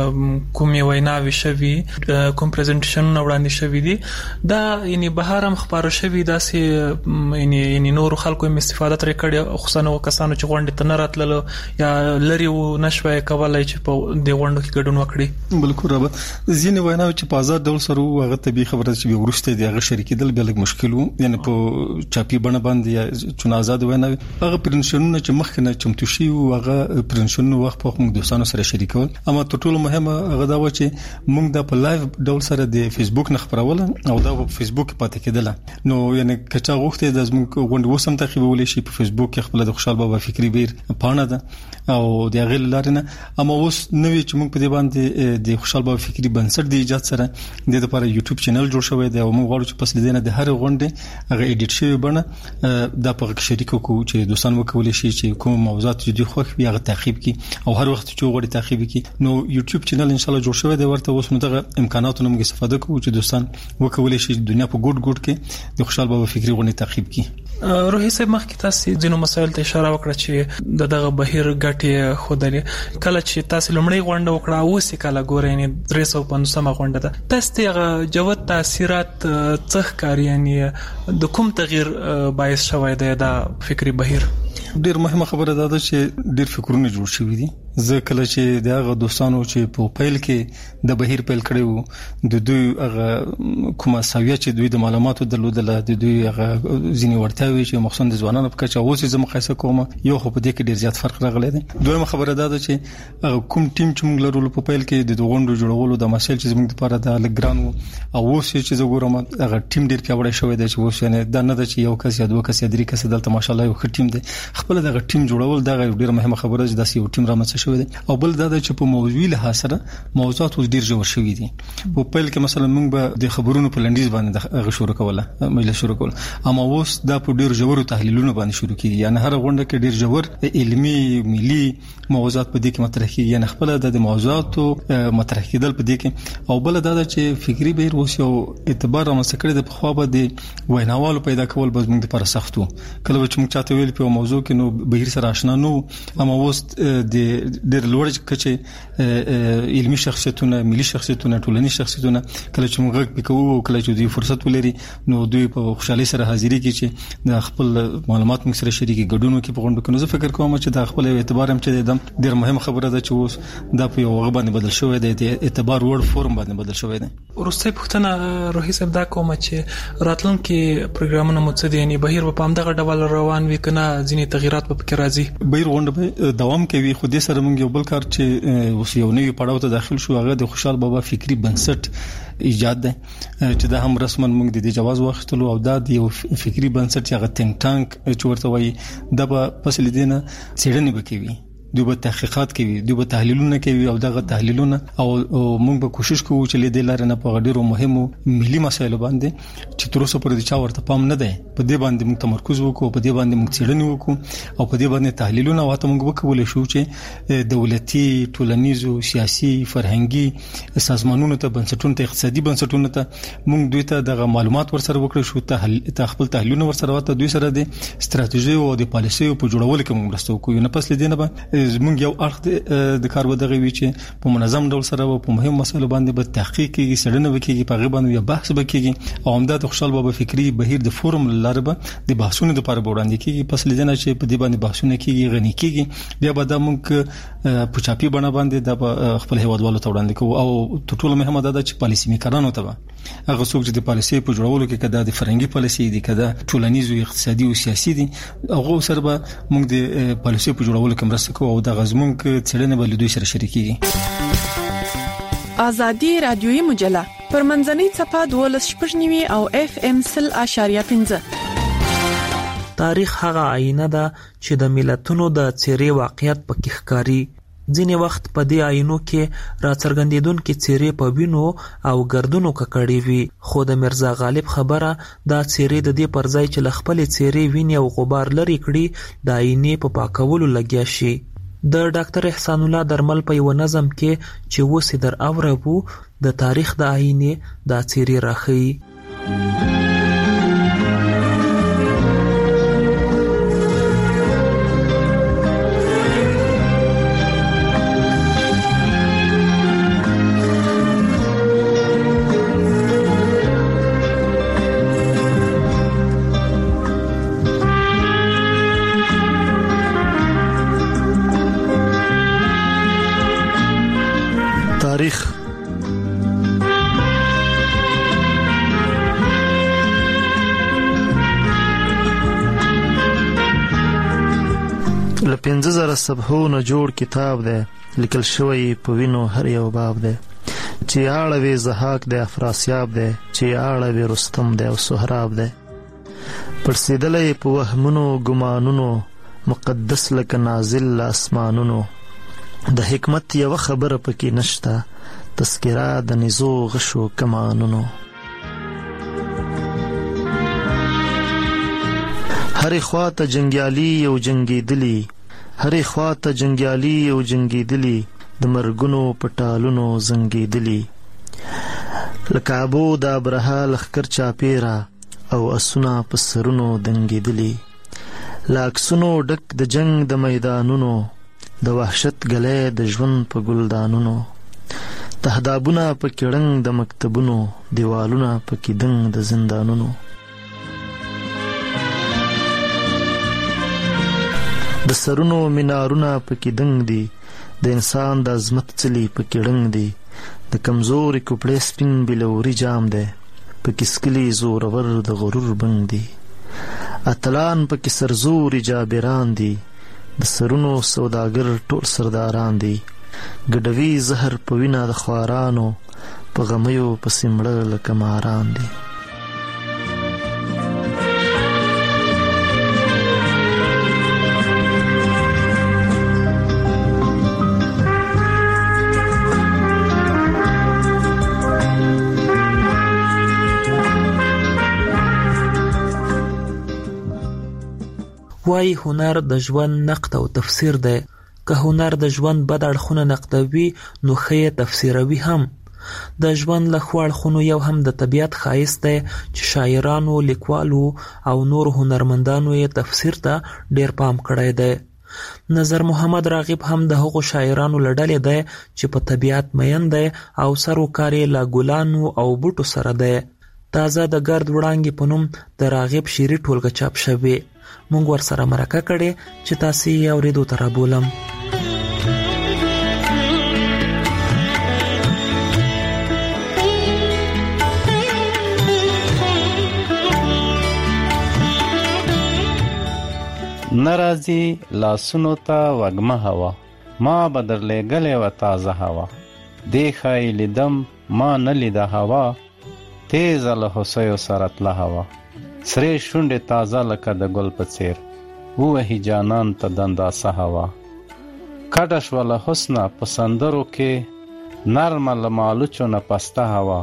کوم ویناوي شوي، کوم پریزنټیشن وړاندې شوي دي، دا یعنی بهر هم خبره شوي داسې یعنی نور خلکو هم استفاده ترې کړي، خصوصا کسانو چې غونډې ته نه راتللو یا لري و نشوي کولای چې په دې غونډو کې ګډون وکړي. بالکل رابط ځینې ویناوي چې په آزاد ډول سره هغه طبي خبره چې ورسته دی هغه شریکېدل بیا لږ مشکل وو، یعنی په چاپی بڼه باندې چې آزاد ویناوي هغه پرنشنونه چې مخکنه چمتو شي او هغه پرنشنونه وخت په موږ دوستانو سره شریکول. اما تر ټولو مهمه هغه دا و چې موږ د په لایو ډول سره د فیسبوک نه خبرول او دا په فیسبوک پاتې کېدل. نو یعنی کچا غوښته د زموږ غونډه وسم تعقیبول شي په فیسبوک کې خپل د خوشحال بابا فکری بهیر پاڼه ده او د غل لارنه. اما اوس نوې چې موږ په دې باندې د خوشحال بابا فکری بنسټ د ایجاد سره د لپاره یوټیوب چینل جوړ شوی دی او موږ غواړو چې پس لیدنه د هر غونډه هغه ایډیټ شوی بڼه د په شریک کو چې دوستان وکول شي چې کوم موضوعات دي خوښ وي هغه تعقیب کی او هر وخت چې غوړي تعقیب کی. نو یوټیوب چینل ان شاء الله جوړ شوی دی ورته اوس موږ دغه امکاناتو موږ استفاده کوو چې دوستان وکول شي دنیا په ګډ کې د خوشحال بابا فکری غونډه تعقیب کی. روحي صاحب مخکې تاسو ځینو مسایل ته اشاره وکړه چې دغه بهیر ګټي خودلې کله چې تاسو لمړی غونډه وکړه او سې کله ګورئ نه 350 غونډه ده تاسو ته جوت تاثیرات څخه کاری یعنی د کوم تغییر باعث شوی دی دا فکری بهیر؟ ډیر مهمه خبره ده چې ډیر فکرونه جوړ شوي دي زه کله چې دغه دوستانو چې په پیل کې د بهیر پیل کړو د دوی هغه کومه ساویه چې دوی د معلوماتو درلودله د دوی هغه ځینې ورتاوي چې مخصوصا د ځوانانو په کچه اوس زه مقایسه کوم یو خو په دې کې ډیر زیات فرق راغلی دی. دویمه خبره دا ده چې کوم ټیم چې موږ لرو په پیل کې د غونډو جوړولو د مسایل چې موږ لپاره د لګران او اوس چې زه ګورم هغه ټیم ډیر پیاوړی شوی دی چې اوس یعنی دا نه ده چې یو کس یا دوه کس یا درې کس دلته ماشاءالله یو ښه ټیم دی. خپل دغه ټیم جوړول دا ډیر مهمه خبره ده چې یو ټیم رامنځته شوی دی. او بل دا چې په موضوعي لحاظ سره موضوعات ډیر ژور شوي دي. په پیل کې مثلا موږ به د خبرونو په لنډیز باندې د شروع کوله مجلس شروع کول، اما اوس دا په ډیر ژور تحلیلونو باندې شروع کیږي. یعنی هر غونډه کې ډیر ژور علمي ملي موضوعات په دې کې مطرح کیږي، یعنی خپل د موضوعاتو مطرح کېدل په دې کې. او بل دا چې فکری بهیر اوس یو اعتبار رامنځته کړی د خو به د ویناوالو پیدا کول به موږ لپاره سختو. کله چې موږ چاته ویل په موضوع کې نو بهیر سره آشنا نو، اما اوس د ډیر لوړ کچې علمي شخصیتونه، ملي شخصیتونه، ټولنیز شخصیتونه کله چې موږ وکړو کله چې دوی فرصت ولري نو دوی په خوشحالي سره حاضرې کوي چې د خپل معلومات موږ سره شریکي ګډون کوي په غونډه کې. نو زه فکر کوم چې د خپل اعتبار هم چې د ډیر مهم خبره ده چې اوس دا په یو وغه باندې بدل شوی دی، د اعتبار وړ فورم باندې بدل شوی دی. ورسته پښتنه روحي صاحب دا کوم چې راتلونکي پروګرامونه متصدي یعنی بهیر په همدغه ډول روان وي کنه ځینې تغیرات په کې راځي. بهیر غونډه دوام کوي خو دې سره موږ یو بل کار چې اوس یو نوی پړاو ته داخل شو هغه د خوشحال بابا فکری بنسټ ایجاد ده چې دا هم رسما موږ د دې جواز واخیستلو او دا د یو فکری بنسټ هغه تینک ټانک چې ورته وایي دا په فصل دینه څېړنې وکوي، دوی به تحقیقات کوي، دوی به تحلیلونه کوي او دغه تحلیلونه او موږ به کوشش کوو چې لیدل لري نه په ډیرو مهمو ملي مسایلو باندې چې تر اوسه پورې د چا ورته پام نه دی په دې باندې موږ تمرکز وکړو، په دې باندې موږ څېړنې وکړو او په دې باندې تحلیلونه واته موږ وکولای شو چې دولتي، ټولنیزو، سیاسي، فرهنګي سازمانونو ته، بنسټونو ته، اقتصادي بنسټونو ته موږ دوی ته دغه معلومات ورسره وکړو شو، خپل تحلیلونه ورسره واته دوی سره د ستراتیژي او د پالیسیو په جوړولو کې موږ مرسته وکړو. نه پس لیدنه به زموږ یو اړخ د کار ودغه وی چې په منظم ډول سره په مهم مسایلو باندې به تحقیق کیږي، څېړنه وکړي، په غیبه باندې بحث وکړي او همدا د خوشحال بابا فکری بهیر د فورم لاره به د بحثونو لپاره وړاندې کیږي. پس لیدنه چې په دې باندې بحثونه کیږي، غني کیږي، بیا به د موږ په چاپی بڼه باندې د خپل هیوادوالو ته وړاندې کوو. او تر ټولو مهمه ده چې پالیسي میکرانو ته هغه څوک چې د پالیسي په جوړولو کې کده د فرهنګي پالیسي دي، کده ټولنیز او اقتصادي او سیاسي دي، هغه سره به موږ د پالیسي په جوړولو کې مرسته کوو او د غزمون کې څېړنه به دوی سره شریکي. آزادي رادیوي مجله پر منځنۍ صفحه 12.9 او FM 0.5. تاریخ هغه آینه ده چې د ملتونو د څېرې واقعیت پکې ښکاري. ځینې وخت په دې آینو کې راڅرګندېدونکې څېرې په وینو او ګردونو ککړې وي، خو د مرزا غالب خبره دا څېرې د دې پر ځای چې له خپلې څېرې وینې او غبار لرې کړي د آینې په پاکولو لګیا شي. د ډاکټر احسان الله درمل په یو نظم کې چې وسې در اوربو د تاریخ د آینې دا څېرې راخي. تاریخ له 15,000 صفحو نه جوړ کتاب دی، لیکل شوی په وینو هر یو باب دی، چې اړوي زهاک دی، افراسیاب دی، چې اړوي رستم دی او سهراب دی، پړسېدلی په وهمونو ګمانونو، مقدس لکه نازل له اسمانونو، د حکمت یوه خبره پکې نشته، تذکره د نزو غشو کمانونو. هرې خوا ته جنګیالي او جنګېدلي، هرې خوا ته جنګیالي او جنګېدلي، د مرګونو په ټالونو زنګېدلي، له کعبو د ابرهه لښکر چاپېره او اسونه په سرونو دنګېدلي، له عکسونو ډک د جنګ د میدانونو، د وحشت ګلی د ژوند په ګلدانونو، تهدابونه پکې ړنګ د مکتبونو، دیوالونه پکې دنګ د زندانونو، د سرونو منارونه پکې دنګ دي، د انسان د عظمت څلی پکې ړنګ دی، د کمزوري کوپړې سپین بلوري جام دی، پکې سکلي زورور د غرور بنګ دی. اتلان پکې سرزوري جابران دي، د سرونو سوداګر ټول سرداران دي. ګډوي زهر په وینه د خوارانو، په غمیو پسې مړه لکه ماران دي. وای هنر د ژوند نقد او تفسیر دی. که هنر د ژوند بد اړخونه نقدوي نو ښه تفسیروي هم. د ژوند له ښو اړخونو یو هم د طبیعت ښایست دی چې شاعرانو، لیکوالو او نور هنرمندانو یې تفسیر ته ډیر پام کړی دی. نظر محمد راغب هم د هغو شاعرانو له ډلې دی چې په طبیعت مین دی او سروکار یې له ګلانو او بوټو سره دی. تازه د ګرد وړانګې په نوم د راغب شعري ټولګه چاپ شوې. مونږ ورسره مرکه کړې چې تاسې یې اورېدو ته رابولم. نرازی لاسونو ته وږمه هوا، ما به درلېږلې وه تازه هوا. دې ښایي لیدم ما نه لیده هوا، تیزه له هوسیو سره تله هوا. سرې شونډې تازه لکه د ګل په څیر، ووهي جانان ته دنداسه هوا. کډه شوه له حسنه په سندرو کې، نرمه له مالوچو نه پسته هوا.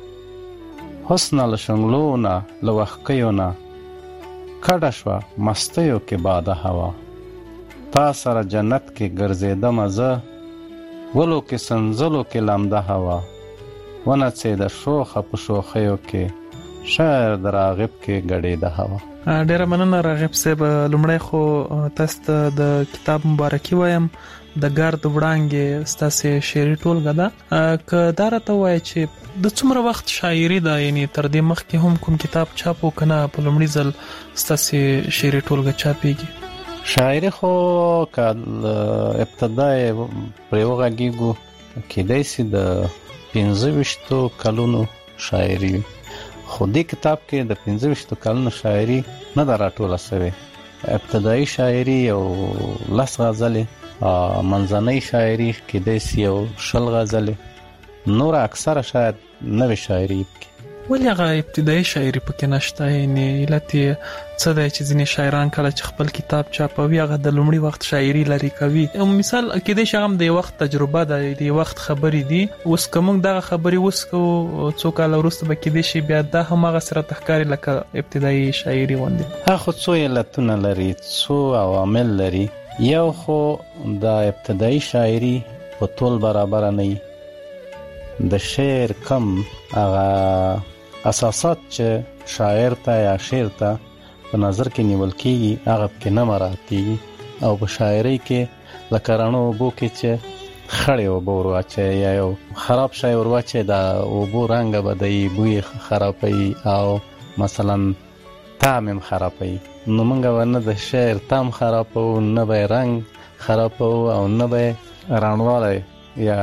حسنه له شنګلو نه له وښکیو نه، کډه شوه مستیو کې باده هوا. تا سره جنت کې ګرځېدمه زه، ولو کې سنځلو کې لمده هوا. ونڅېده شوخه په شوخیو کې، شاعر د راغب کې ګډېده هوا. ډیره مننه راغب صاحب. لومړی خو تاسو ته د کتاب مبارکي وایم. د ګرد وړانګې ستاسې شعري ټولګه ده. که دا راته ووایه چې د څومره وخت شاعري ده، یعنی تر دې مخکې هم کوم کتاب چاپ و که نه په لومړي ځل ستاسې شعري ټولګه چاپېږي؟ شاعري خو که ابتدا یې پرې وغږېږو کیدای سي د 25 کلونو شاعري وي، خو دې کتاب کې د 25 کلونو شاعري نه ده راټوله سوې. ابتدایي شاعري یو 10 غزلې، منځنۍ شاعري کیدای سي یو 20 غزلې، نور اکثره شاید نوې شاعري کې. ولې هغه ابتدایي شاعري پکې نشته؟ یعنی علت یې څه دی چې ځینې شاعران کله چې خپل کتاب چاپوي هغه د لومړي وخت شاعري لري کوي؟ مثال کېدای شي هغه د یو وخت تجربه ده، د یو وخت خبرې دي. اوس که موږ دغه خبرې وسکو څو کاله وروسته به کېدای شي بیا دا هماغه سره ښکاري لکه ابتدایي شاعري غوندې. هغه خو څو علتونه لري، څو عوامل لري. یو خو د ابتدایي شاعري په ټول برابر نه وي. د شعر کم هغه اساسات چې شاعر ته یا شعر ته په نظر کې نیول کېږي هغه پکې نه مراعاتېږي، او په شاعرۍ کې لکه رڼو اوبو کې چې خړې اوبه ور واچوي یا یو خراب شی ور واچوي، د اوبو رنګ بدوي، بوی خرابوي او مثلا طعم هم خرابوي. نو موږ به نه د شعر طعم خرابوو، نه به رنګ خرابوو، او نه به رڼوالی یا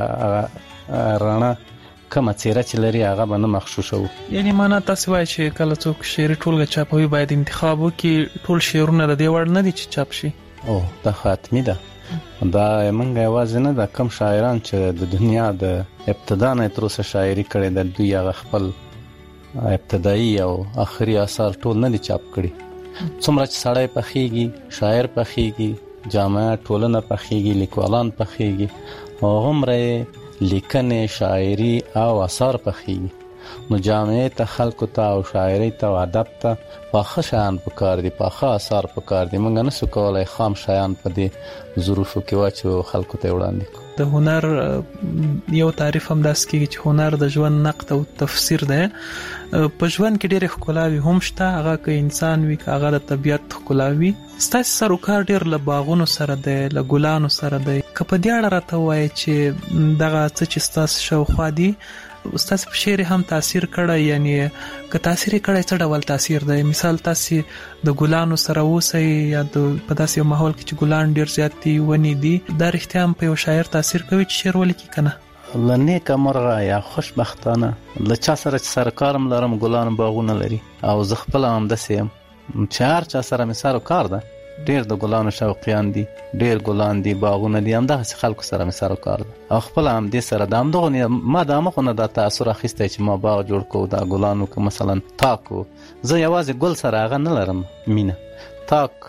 رڼا کومه څیره چې لري هغه به نه مغشوشوو. یعنی معنا تاسې وایي چې کله څوک شعري ټولګه چاپوي باید انتخاب وکړي ټول شعرونه د دې وړ نه دي چې چاپ شي؟ او دا خو حتمي ده. دا موږ یوازې نه ده، کم شاعران چې د دنیا د ابتدا نه تر اوسه شاعري کړې ده، دوی هغه خپل ابتدایي او آخري اثار ټول نه دي چاپ کړي. څومره چې سړی پخېږي، شاعر پخېږي، جامعه ټولنه پخېږي، لیکوالان پخېږي، هغومره لیکنې، شاعري او اثار پخېږي. نو جامعه ته، خلکو ته او شاعري ته او ادب ته پاخه شیان پکار دي، پاخه اثار پکار دي. موږ نسو کولای خام شیان په دې ظروفو کې واچو خلکو ته وړاندې کړو. د هنر یو تعریف هم داس کېږي چې هنر د ژوند نقد او تفسیر دی. په ژوند کې ډېرې ښکلاوي هم شته، هغه که انسان وي که هغه د طبیعت ښکلاوي. ستاسې سروکار ډېر له باغونو سره دی، له ګلانو سره دی. که په دې اړه راته ووایې چې دغه څه چې ستاسې شاوخوا دي استاد په شعر هم تاثیر کړی، یعنی که تاثیر کړی څه ډول تاثیر دی؟ مثال تاسو د ګلانو سره اوسئ یا په داسې یو ماحول کې چې ګلان ډیر زیات دي ونی دي، دا رښتیا هم په یو شاعر تاثیر کوي چې شعر ولیکي کنه؟ لنیکه مرغه یا خوشبختانه له چا سره چې سره کارم لرم ګلان باغونه لري او زه خپل هم داسې یم چې هر چا سره مې سر و کار ده، ډیر د ګلانو شوقیان دي، ډیر ګلان دي، باغونه دي، همدغسې خلکو سره مې سر و کار ده او خپل هم دې سره د همدغو ما د مخو نه دا تاثر اخیستی چې ما باغ جوړ کړو، دا ګلانو که مثلا تاک و، زه یوازې ګل سره هغه نه لرم مینه، تاک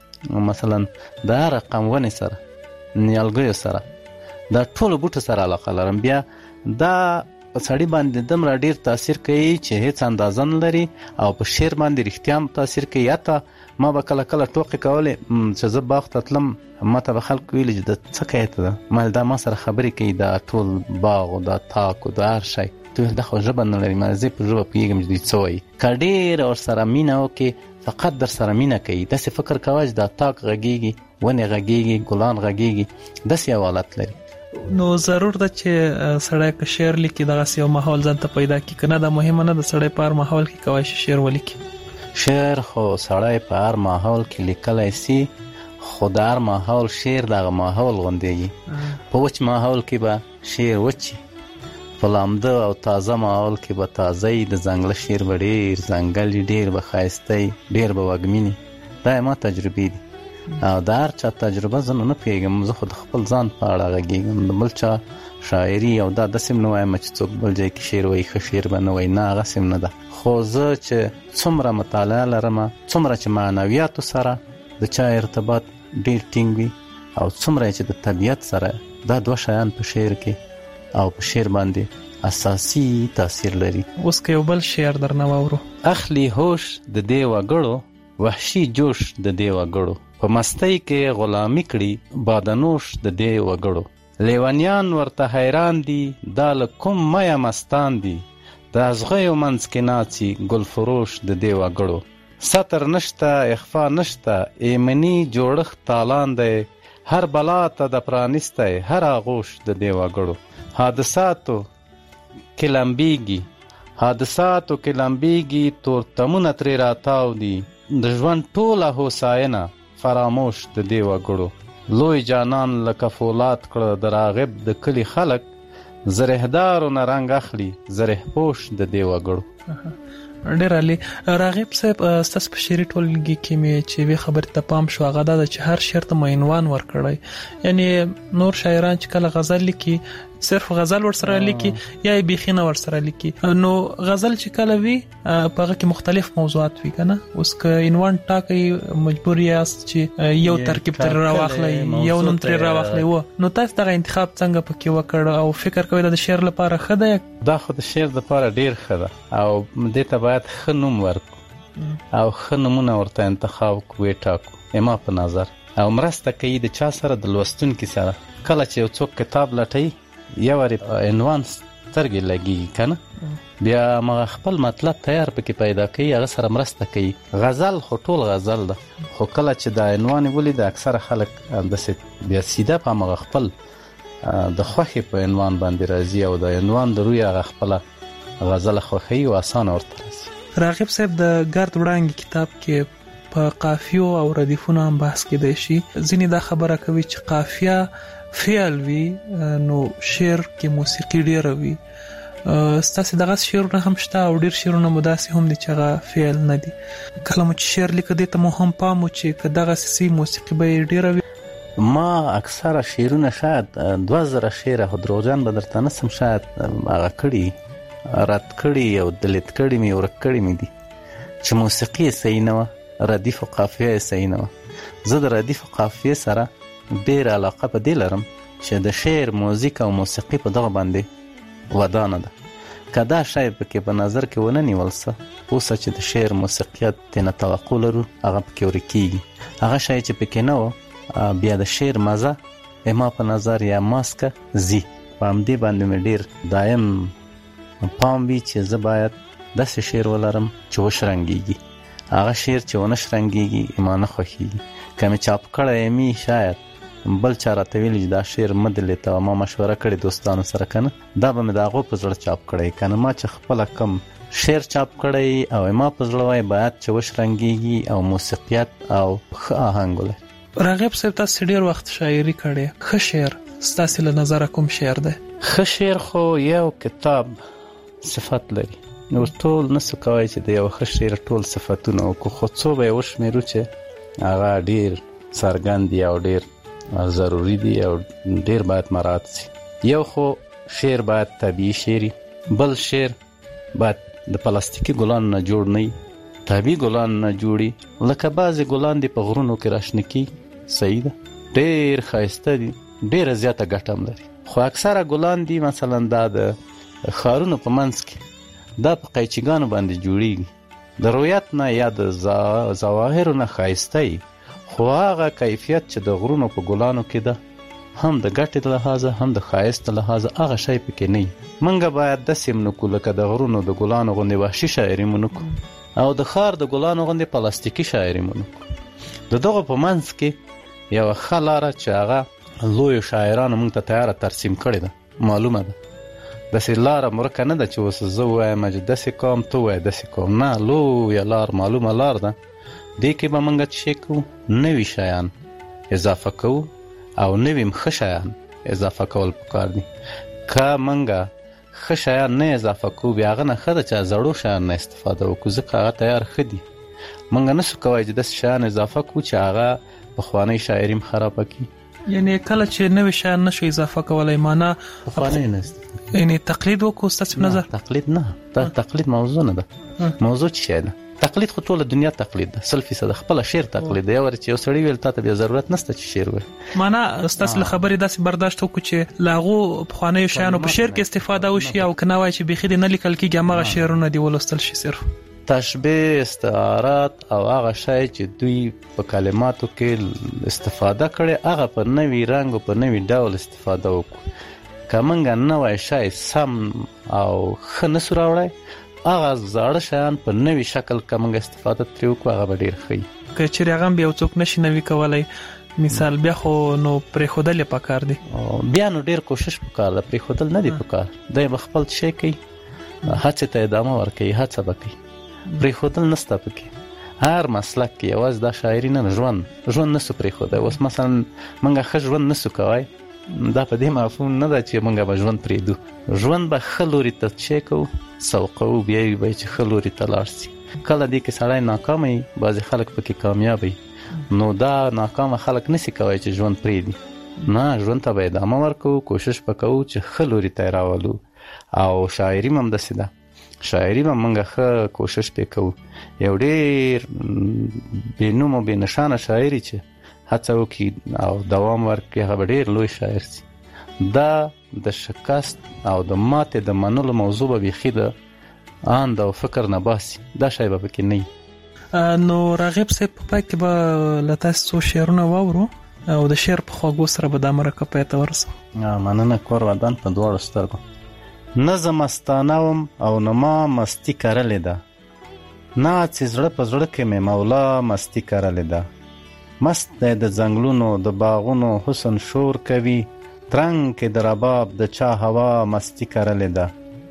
مثلا د هر رقم ونې سره، نیالګیو سره، دا ټولو بوټو سره علاقه لرم. بیا دا سړی باندې دومره ډیر تاثیر کوي چې هیڅ اندازه نه لري او په شعر باندې رښتیا هم تاثیر کوي. حتی ما به کله کله ټوکې کولې چې زه باغ ته تلم، ما ته به خلکو ویلي چې د څه کوې ته ده، ما دا ما سره خبرې کوي، دا ټول باغ او دا تاک او دا هر شی، دا خو ژبه نه لري، ما زه په ژبه پوهېږم چې دوی څه وایي. که ډېره ورسره مینه وکړې فقط در سره مینه کوي، داسې فکر کوه چې دا تاک غږېږي، ونې غږېږي، ګلان غږېږي، داسې یو حالت لري. نو ضرور ده چې سړی که شعر لیکي دغسې یو ماحول ځان ته پیدا کړي، که نه دا مهمه نه ده سړی په هر ماحول کې کولی شي شعر ولیکي؟ شعر خو سړی په هر ماحول کې لیکلی سي، خو د هر ماحول شعر دغه ماحول غوندېږي. په وچ ماحول کې به شعر وچي، په لامده او تازه ماحول کې به تازه، د ځنګله شعر به ډېر ځنګلي، ډېر به ښایسته، ډېر به وږمینې. دا ما تجربې دي او د هر چا تجربه زه نه پوهېږم، زه خو د خپل ځان په اړه غږېږم، د بل چا شاعري او دا داسې هم نه وایم چې څوک بل ځای کې شعر وایي ښه شعر به نه وایي، نه هغسې هم نه ده. خو زه چې څومره مطالعه لرم، څومره چې معنویاتو سره د چا ارتباط ډېر ټینګ وي او څومره چې د طبیعت سره، دا دوه شیان په شعر کې او په شعر باندې اساسي تاثیر لري. اوس که یو بل شعر درنه واورو: اخلي هوش د دې وګړو، وحشي جوش د دې وګړو، په مستۍ کې غلامي کړي بادنوش د دې وګړو، لیونیان ورته حیران دي، دا له کوم مایه مستان دي، د ازغیو منځ کې ناڅي ګل فروش د دې وګړو، ستر نشته اخفا نشته، ایمني جوړښت تالان دی، هر بلا ته د پرانیستی هر آغوش د دې وګړو، حادثاتو کې لمبیږي، حادثاتو کې لمبیږي، تورتمونه ترې راتاو دي، د ژوند ټوله هوساینه فراموش د دې وګړو، لوی جانان لکه فولاد کړه د راغب د کلي خلک، زرهدارو نه رنګ اخلي زره پوش د دې وګړو. ډېر عالي. راغب صاحب، ستاسو په شعري ټولګي کې مې چې وی خبرې ته پام شو، هغه دا ده چې هر شعر ته مې عنوان ورکړی، یعنی نور شاعران چې کله غزل لیکي صرف غزل ورسره لیکي یا یې بیخي نه ورسره لیکي، نو غزل چې کله وي په هغه کې مختلف موضوعات وي که نه؟ اوس که عنوان ټاکئ مجبور یاست چې یو ترکیب ترې راواخلئ، یو نوم ترې راواخلئ، نو تاسو دغه انتخاب څنګه پکې وکړ او فکر کوئ دا د شعر لپاره ښه دی؟ دا خو د شعر لپاره ډېر ښه ده او دې ته باید ښه نوم ورکړو او ښه نومونه ورته انتخاب کړو، وټاکو زما په نظر، او مرسته کوي د چا سره، د لوستونکي سره. کله چې یو څوک کتاب لټوي یو وارې عنوان سترګې لګېږي که نه، بیا مغه خپل مطلب تیار پکې پیدا کوي، هغه سره مرسته کوي. غزل خو ټول غزل ده، خو کله چې دا عنوان یې ولید اکثره خلک همداسې بیا سیده په همغه خپل د خوښې په عنوان باندې راځي او د عنوان د روی هغه خپله غزله خوښوي او اسانه ورته راځي. راغب صاحب، د ګرد وړانګې کتاب کې په قافیو او ردیفونو هم بحث کېدی شي. ځینې دا خبره کوي چې قافیه فعل وي نو شعر کې موسیقي ډیره وي. ستاسې دغه شعرونه هم شته او ډیر شعرونه مو داسې هم دي چې هغه فعل نه دي. کله مو چې شعر لیکه دې ته مو هم پام و چې که دغسې موسیقي به یې ډیره وي؟ ما اکثره شعرونه شاید 2000 شعر خو دروغجن به درته نسم شاید هغه کړي، رد کړي او دلیت کړي مې، ورک کړي مې دي چې موسیقي یې صحیح نه وه، ردیف و قافیه یې صحیح نه وه. زه د ردیف و قافیه سره ډېر علاقه په دې لرم چې د شعر موزیک او موسیقي په دغه باندې ودانه ده. که دا شی پکې په نظر کې ونه نیول څه اوسه چې د شعر موسیقیت تېنه توقع لرو هغه پکې ورکېږي. هغه شی چې پکې نه و بیا د شعر مزه ما په نظر یا ماسکه زی. په همدې باندې مې ډېر دایم پام وي چې زه باید داسې شعر ولرم چې وشرنګېږي. هغه شعر چې ونه شرنګېږي ما نه خوښېږي. که مې چاپ کړی مې شاید بل چا راته ویلي چې دا شعر مه دې لیته ما مشوره کړې دوستانو سره کنه دا به مې د هغو په زړه چاپ کړی کنه ما چې خپله کم شعر چاپ کړی او ما په زړه وای باید چې وشرنګېږي او موسیقیت او ښه آهنګ ولري. راغب صاحب تاسو ډېر وخت شاعري کړې، ښه شعر ستاسې له نظره کوم شعر دی؟ ښه شعر خو یو کتاب صفت لري، نو ټول نسو کوای چې د یو ښه شعر ټول صفتونه وکړو، خو څو به یې وشمېرو چې هغه ډېر څرګند دي او ډېر ضروري دي او ډېر باید مراعات شي. یو خو شعر باید طبیعي شعري، بل شعر باید د پلاستیکي ګلانو نه جوړ نه وي، طبیعي ګلانو نه جوړي، لکه بعضې ګلان دي په غرونو کې راشنه کېږي، صحیح ده، ډېر ښایسته دي، ډېره زیاته ګټه هم لري. خو اکثره ګلان دي مثلا دا د ښارونو په منځ کې دا په قیچیګانو باندې جوړیږي، د رویت نه یا د ظواهرو نه ښایسته وي، خو هغه کیفیت چې د غرونو په ګلانو کې ده هم د ګټې لحاظه هم د ښایست لحاظه هغه شی پکې نه وي. موږ باید داسې هم نکړو لکه د غرونو د ګلانو غوندې وحشي شاعري مو نکړو او د ښار د ګلانو غوندې پلاستیکي شاعري مو نکړو. د دغو په منځ کې یوه ښه لاره چې هغه لویو شاعرانو موږ ته تیاره ترسیم کړې ده، معلومه ده داسې لاره مرکه نه ده چې اوس زه ووایم چې داسې کوم ته ووایه داسې کوم، نه، لویه لار معلومه لار ده. دې کې به موږ څه کوو، نوي شیان اضافه کوو او نوي ښه شیان اضافه کول پکار دي. که موږ ښه شیان نه اضافه کوو بیا هغه نه ښه ده چې زړو شیان نه استفاده وکړو، ځکه هغه تیار ښه دي. موږ نسو کولی چې داسې شیان اضافه کړو چې هغه پخوانۍ شاعري هم خرابه کړي. یعنی کله چې نوي شیان نشو اضافه کولی معنا پخوانۍ نه یعنی تقلید وکړو ستاسې په نظر؟ تقلید نه، دا تقلید موضوع نه ده. موضوع څه شی ده؟ تقلید خو ټوله دنیا تقلید ده، 100% خپله شعر تقلید ده. یو چې یو سړی ویل تا ته بیا ضرورت نشته چې شعر وایي. معنا ستاسې له خبرې داسې برداشت وکړو چې له هغو پخوانیو شیانو په شعر کې استفاده وشي او که نه وایي چې بیخي دې نه لیکل کېږي هماغه شعرونه دې ولوستل شي صرف. تشبیه، استعارات او هغه شی چې دوی په کلماتو کې استفاده کړي هغه په نوي رنګ او په نوي ډول استفاده وکړو. که موږ نوی شی سم او ښه نسو راوړی هغه زاړه شیان په نوي شکل که موږ استفاده ترې وکړو هغه به ډېر ښه وي. که چېرې هغه هم بیا یو څوک نشي نوي کولی مثال بیا خو نو پرېښودل یې پکار دی. بیا نو ډېر کوشش پکار ده، پرېښودل نه دی پکار. دی به خپل شی کوي، هڅې ته ادامه ورکوي، هڅه به کوي، پرېښودل نسته پکې. هر مسلک کې یوازې دا شاعري نه، ژوند نسو پرېښودی. اوس مثلا موږ ښه ژوند نسو کوی، دا په دې مفهوم نه ده چې موږ به ژوند پرېږدو. ژوند به ښه لوري ته څه کوو، سوقوو، بیا یې به چې ښه لوري ته لاړ شي. کله دې کې سړی ناکامه وي، بعضې خلک پکې کامیاب وي، نو دا ناکامه خلک نسي کوی چې ژوند پرېږدي. نه، ژوند ته به ادامه ورکوو، کوشش به کوو چې ښه لوري ته یې راولو. او شاعري هم همداسې ده، شاعري به موږ ښه کوشش پې کوو. یو ډېر بې نوم او بې نشانه شاعري چې هڅه وکړي او دوام ورکړي هغه به ډېر لوی شاعر شي. دا د شکست او د ماتې د منلو موضوع به بیخي د اند او فکر نه باسي، دا شی به پکې نه وي. نو راغب صاحب په پای کې به له تاسو څو شعرونه واورو او د شعر په خواږو سره به دا مرکه پای ته ورسوو. مننه کور ودان په دواړو سترګو. نه زه مستانه وم او نه ما مستي کرلې ده، نه چې زړه په زړه کې مې مولا مستي کرلې ده. مست دی د ځنګلونو د باغونو حسن شور کوي، ترنګ کې د رباب د چا هوا مستی کرلې ده.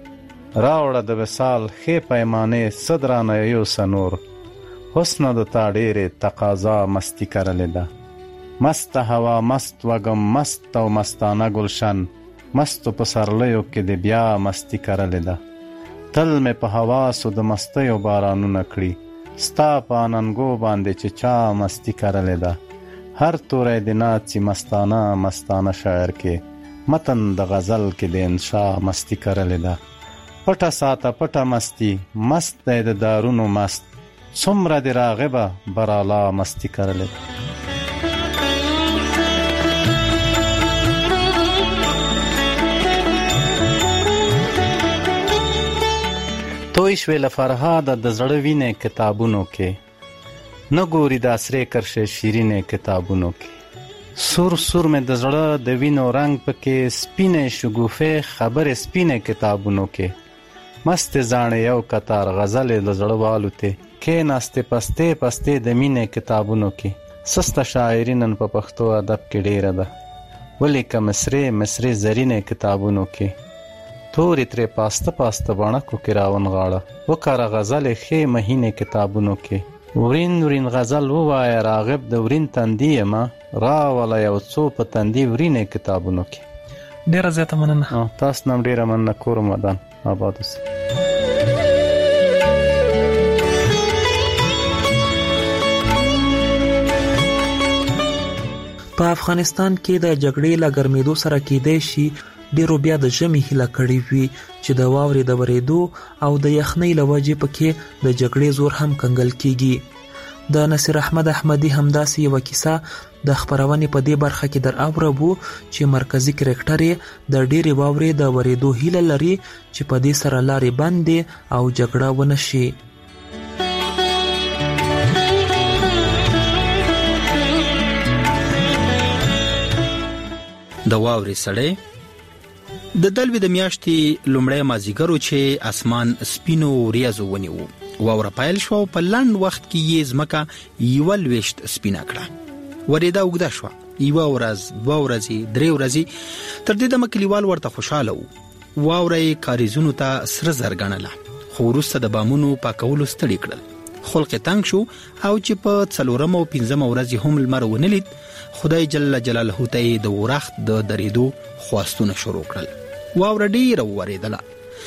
راوړه د وصال ښې پیمانې څه درانه یوسه نور، حسنه د تا ډېرې تقاضا مستی کرلې ده. مست هوا، مست وږم، مست او مستانه ګلشن، مستو په سرلیو کې د بیا مستی کرلې ده. تل مې په حواسو د مستیو بارانونه کړي، ستا په اننګو باندې چې چا مستی کرلې ده. هر توری د ناڅي مستانه مستانه شاعر کې، متن د غزل کې د انشا مستی کرلې ده. پټه ساته پټه مستی، مست دی د دارونو مست، څومره د راغبه برالا مستی کرلې ده. توی شوې له فرهاده د زړه وینې کتابونو کې، نه ګوري د عصرې کرښې شیرینې کتابونو کې. سور سور مې د زړه د وینو رنګ پکې، سپینې شګوفې خبرې سپینې کتابونو کې. مست زاڼې یو کتار غزلې له زړه والوتې، کښېناستې پستې پستې د مینې کتابونو کې. سسته شاعري نن په پښتو ادب کې ډیره ده، ولیکه مصري زرینې کتابونو کې، تورې ترې پاسته بڼکو کې راونغاړه، وکړه غزل ښې مهینې کتابونو کې، ورین غزل ووایه راغب د ورین تندي یمه، راوله یو څو په تندي ورینې کتابونو کې. ډیره زیاته مننه. تاسو نم ډیره مننه. کور مدان آباد اوسئ. په افغانستان کې د جګړې له ګرمېدو سره کېدای شي ډېرو بیا د ژمي هیله کړې وي چې د واورې د ورېدو او د یخنۍ له وجې پکې د جګړې زور هم کنګل کېږي. د نصیر احمد احمدي همداسې یوه کیسه د خپرونې په دې برخه کې در اوربو چې مرکزي کرکټر یې د ډېرې واورې د ورېدو هیله لري چې په دې سره لارې بندې او جګړه ونه شي. د واورې سړی د دلوي د میاشتې لومړی مازیګرو چې اسمان سپینو وریځو ونیو، واوره پیل شو. په لنډ وخت کې یې ځمکه یوه لویشت سپینه کړه. ورېده اوږده شوه، یوه ورځ، 2 ورځې، 3 ورځې، تر دې دمه کلیوال ورته خوشحاله وو. واوره یې کاریزونو ته سره زر ګڼله، خو وروسته د بامونو پاکولو ستړي کړل. خلق تنګ شو او چې په 4 او 5 ورځې هم لمر ونه لید، خدای جل جلاله ته د ورخت د درېدو خواستونه شروع کړل. واوره ډېره ورېدله.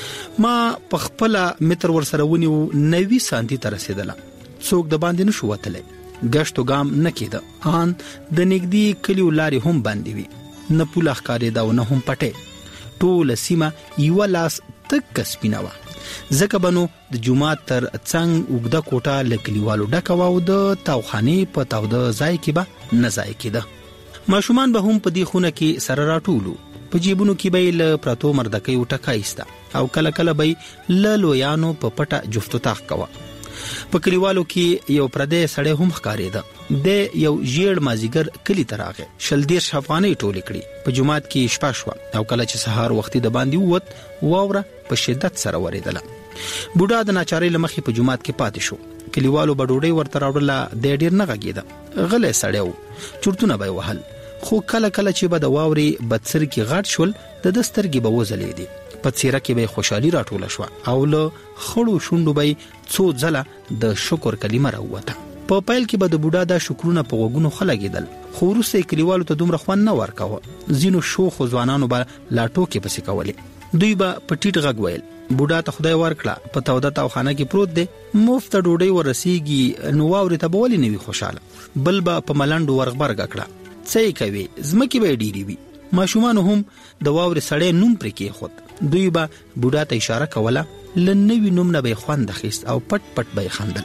ما په خپله متر ورسره ونیو 90 سانتي ته رسېدله. څوک د باندې نشو وتلی، ګشت و ګام نه کېده. ان د نږدې کلیو لارې هم بندې وي، نه پوله ښکارېده او نه هم پټې. ټوله سیمه یوه لاس تکه سپینه وه. ځکه به نو د جومات تر څنګ اوږده کوټه له کلیوالو ډکه وه او د تاوخانې په تاوده ځای کې به نه ځای کېده. ماشومان به هم په دې خونه کې سره راټولو، په جیبونو کې به یې له پرتو مردکیو ټکه ایسته او کله کله به یې له لویانو په پټه جفت و طاق کوه. په کلیوالو کې یو پردی سړی هم ښکارېده. د یو ژیړ مازیګر کلي ته راغی، 120 افغانۍ ټولې کړي. په جومات کې شپه شوه او کله چې سهار وختي د باندې ووت، واوره په شدت سره ورېدله. بوډا د ناچارۍ له مخې په جومات کې پاتې شو. کلیوالو به ډوډۍ ورته راوړله، دی ډېر نه غږېده، غلی سړی و، چورتونه به یې وهل. خو کله کله چې به د واورې بدسرکي غټ شول، د ده سترګې به وځلېدې. په څېره کې به یې خوشحالي راټوله شوه او له خړو شونډو به یې څو ځله د شکر کلمه راووته. په پیل کې به د بوډا دا شکرونه په غوږونو ښه لګېدل، خو وروسته یې کلیوالو ته دومره خوند نه ورکاوه. ځینو شوخو ځوانانو به لا ټوکې پسې کولې. دوی به په ټیټ غږ ویل، بوډا ته خدای ورکړه، په توده تاوخانه کې پروت دی، مفته ډوډۍ ورسیږي، نو واورې ته به ولې نه وي خوشحاله. بل به په ملنډو ورغبرګه کړه، څه یې کوې، ځمکې به یې ډېرې وي. ماشومانو هم د واورې سړی نوم پرې کېښود. دوی به بوډا ته اشاره کوله، له نوي نوم نه به یې خوند اخیست او پټ پټ به یې خندل.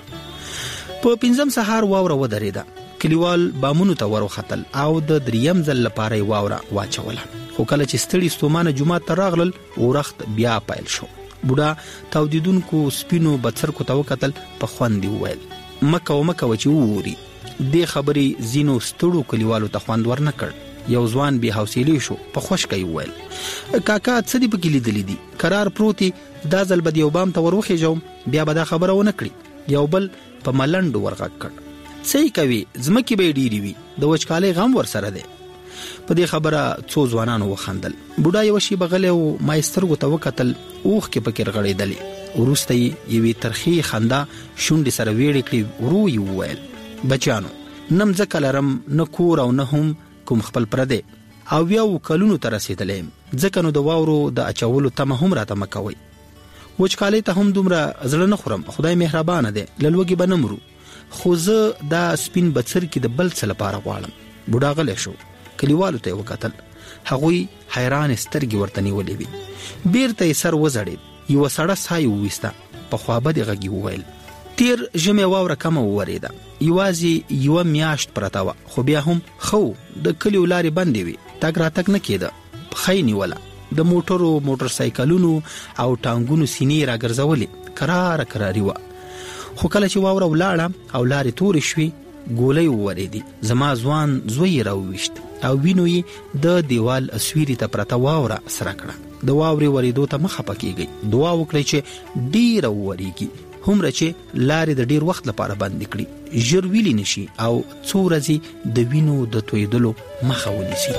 په 5م سهار واوره ودرېده. کلیوال بامونو ته وروختل او د 3م ځل لپاره یې واوره واچوله. خو کله چې ستړي ستومانه جومات ته راغلل، ورخت بیا پیل شو. بوډا تاودیدونکو سپینو بڅرکو ته وکتل، په خوند یې وویل، مه کوه چې ووري. دې خبرې ځینو ستړو کلیوالو ته خوند ورنه کړ. یو ځوان بې حوصلې شو، په خوشکه یې وویل، کاکا څه دې پکې لیدلي دي؟ کرار پروتي، دا ځل به د یو بام ته وروخېژوم، بیا به دا خبره ونه کړي. یو بل په ملنډو ورغږ کړ، څه یې کوي، ځمکې به یې ډېرې وي، د وچکالۍ غم ورسره دی. په دې خبره څو ځوانانو وخندل. بوډا یوه شېبه غلی و، ما یې سترګو ته وکتل، اوښکې پکې رغړېدلې. وروسته یې یوې ترخې خندا شونډې سره ویړې کړې، ورو یې وویل، بچیانو، نه مځکه لرم، نه کور او نه هم کوم خپل پردی، او 20 کلونو ته رسېدلی یم، ځکه نو د واورو د اچولو تمه هم راته مه کوئ. وچکالۍ ته هم دومره زړه نه خورم، خدای مهربانه دی، له لوږې به نه مرو، خو زه دا سپین بڅرکي د بل څه لپاره غواړم. بوډا غلی شو، کلیوالو ته یې وکتل، هغوی حیرانې سترګې ورته نیولې وې. بیرته یې سر وځړېد، یوه سړه ساه یې وویسته، په خوابدې غږ یې وویل، تیر ژمې واوره کمه وورېده، یوازې 1 میاشت پرته وه، خو بیا هم ښه و، د کلیو لارې بندې وې، تګ راتګ نه کېده، پښه یې نیوله، د موټرسایکلونو او ټانګونو سینې یې راګرځولې، کراري وه. خو کله چې واوره ولاړه او لارې تورې شوې، ګولۍ وورېدې. زما ځوان زوی یې راوویشت او وینو یې د دیوال سویري ته پرته واوره سره کړه. د واورې ورېدو ته مه خفه کېږئ، دعا وکړئ چې ډېره وورېږي، همره چې لارې د ډیر وخت لپاره بند کړي، ژر ویلې نشي او څو ورځې د وینو د تویدلو مخه ونیسي.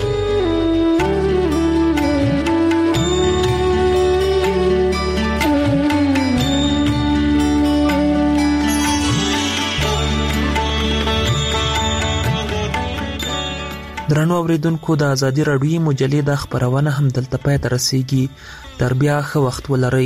درنو اوریدونکو، د ازادي راډیوي مجلې د خبرونه هم دلته پای ته رسیږي. تر بیا ښه وخت ولرئ.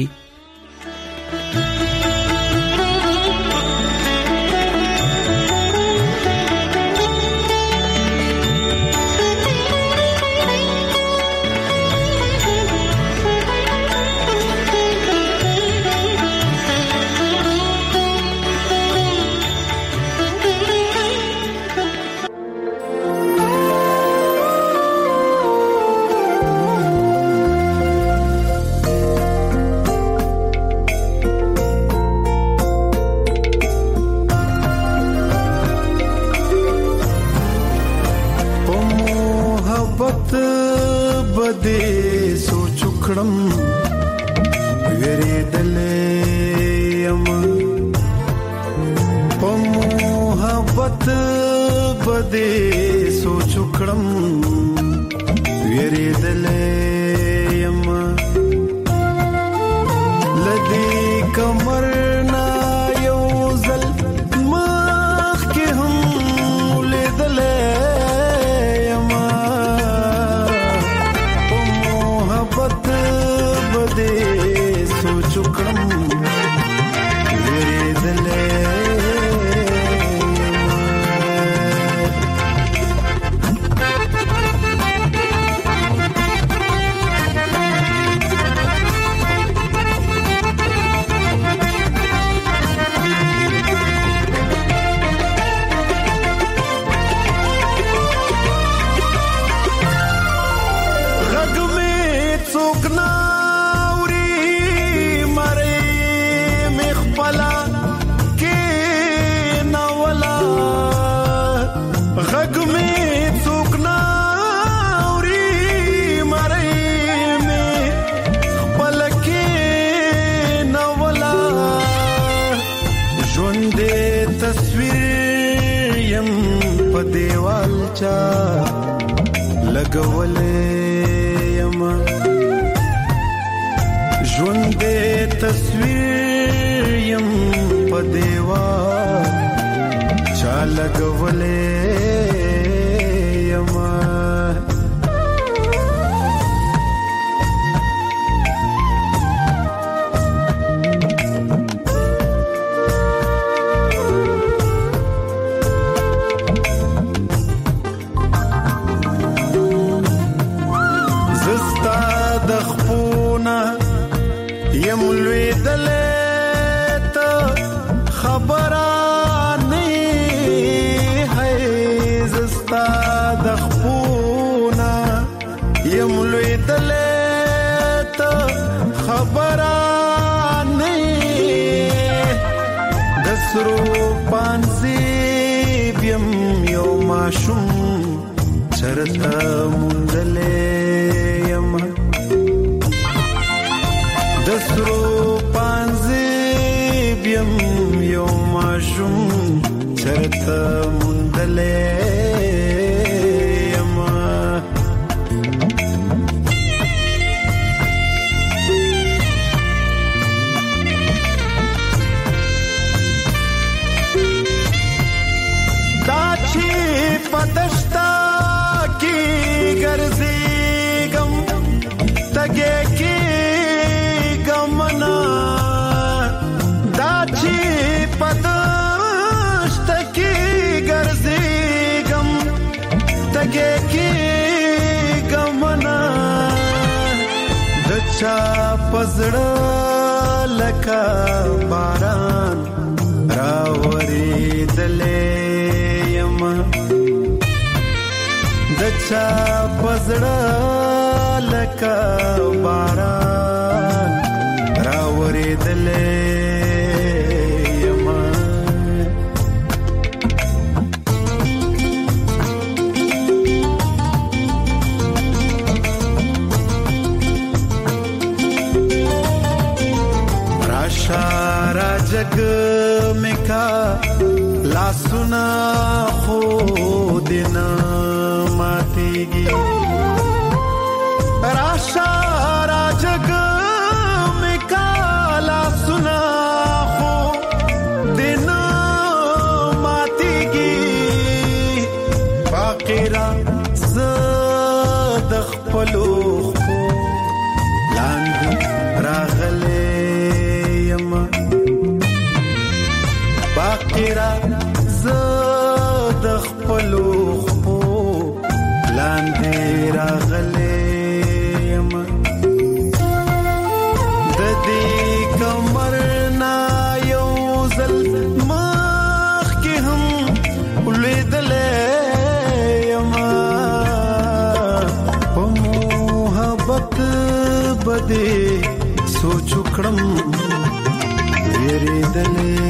Raja لاسونه خو دنا ماتيږي راشا راجګ میکا لاسونه خو دنا ماتيږي فقيرا زد خپلو خو لاندې راغلې يم فقيرا زد خپلو خو لاندې راغلې يم د دې کمر نا یو زل مخ کې هم ولیدلې يم په محبت بده سوچ کړم ویریدلې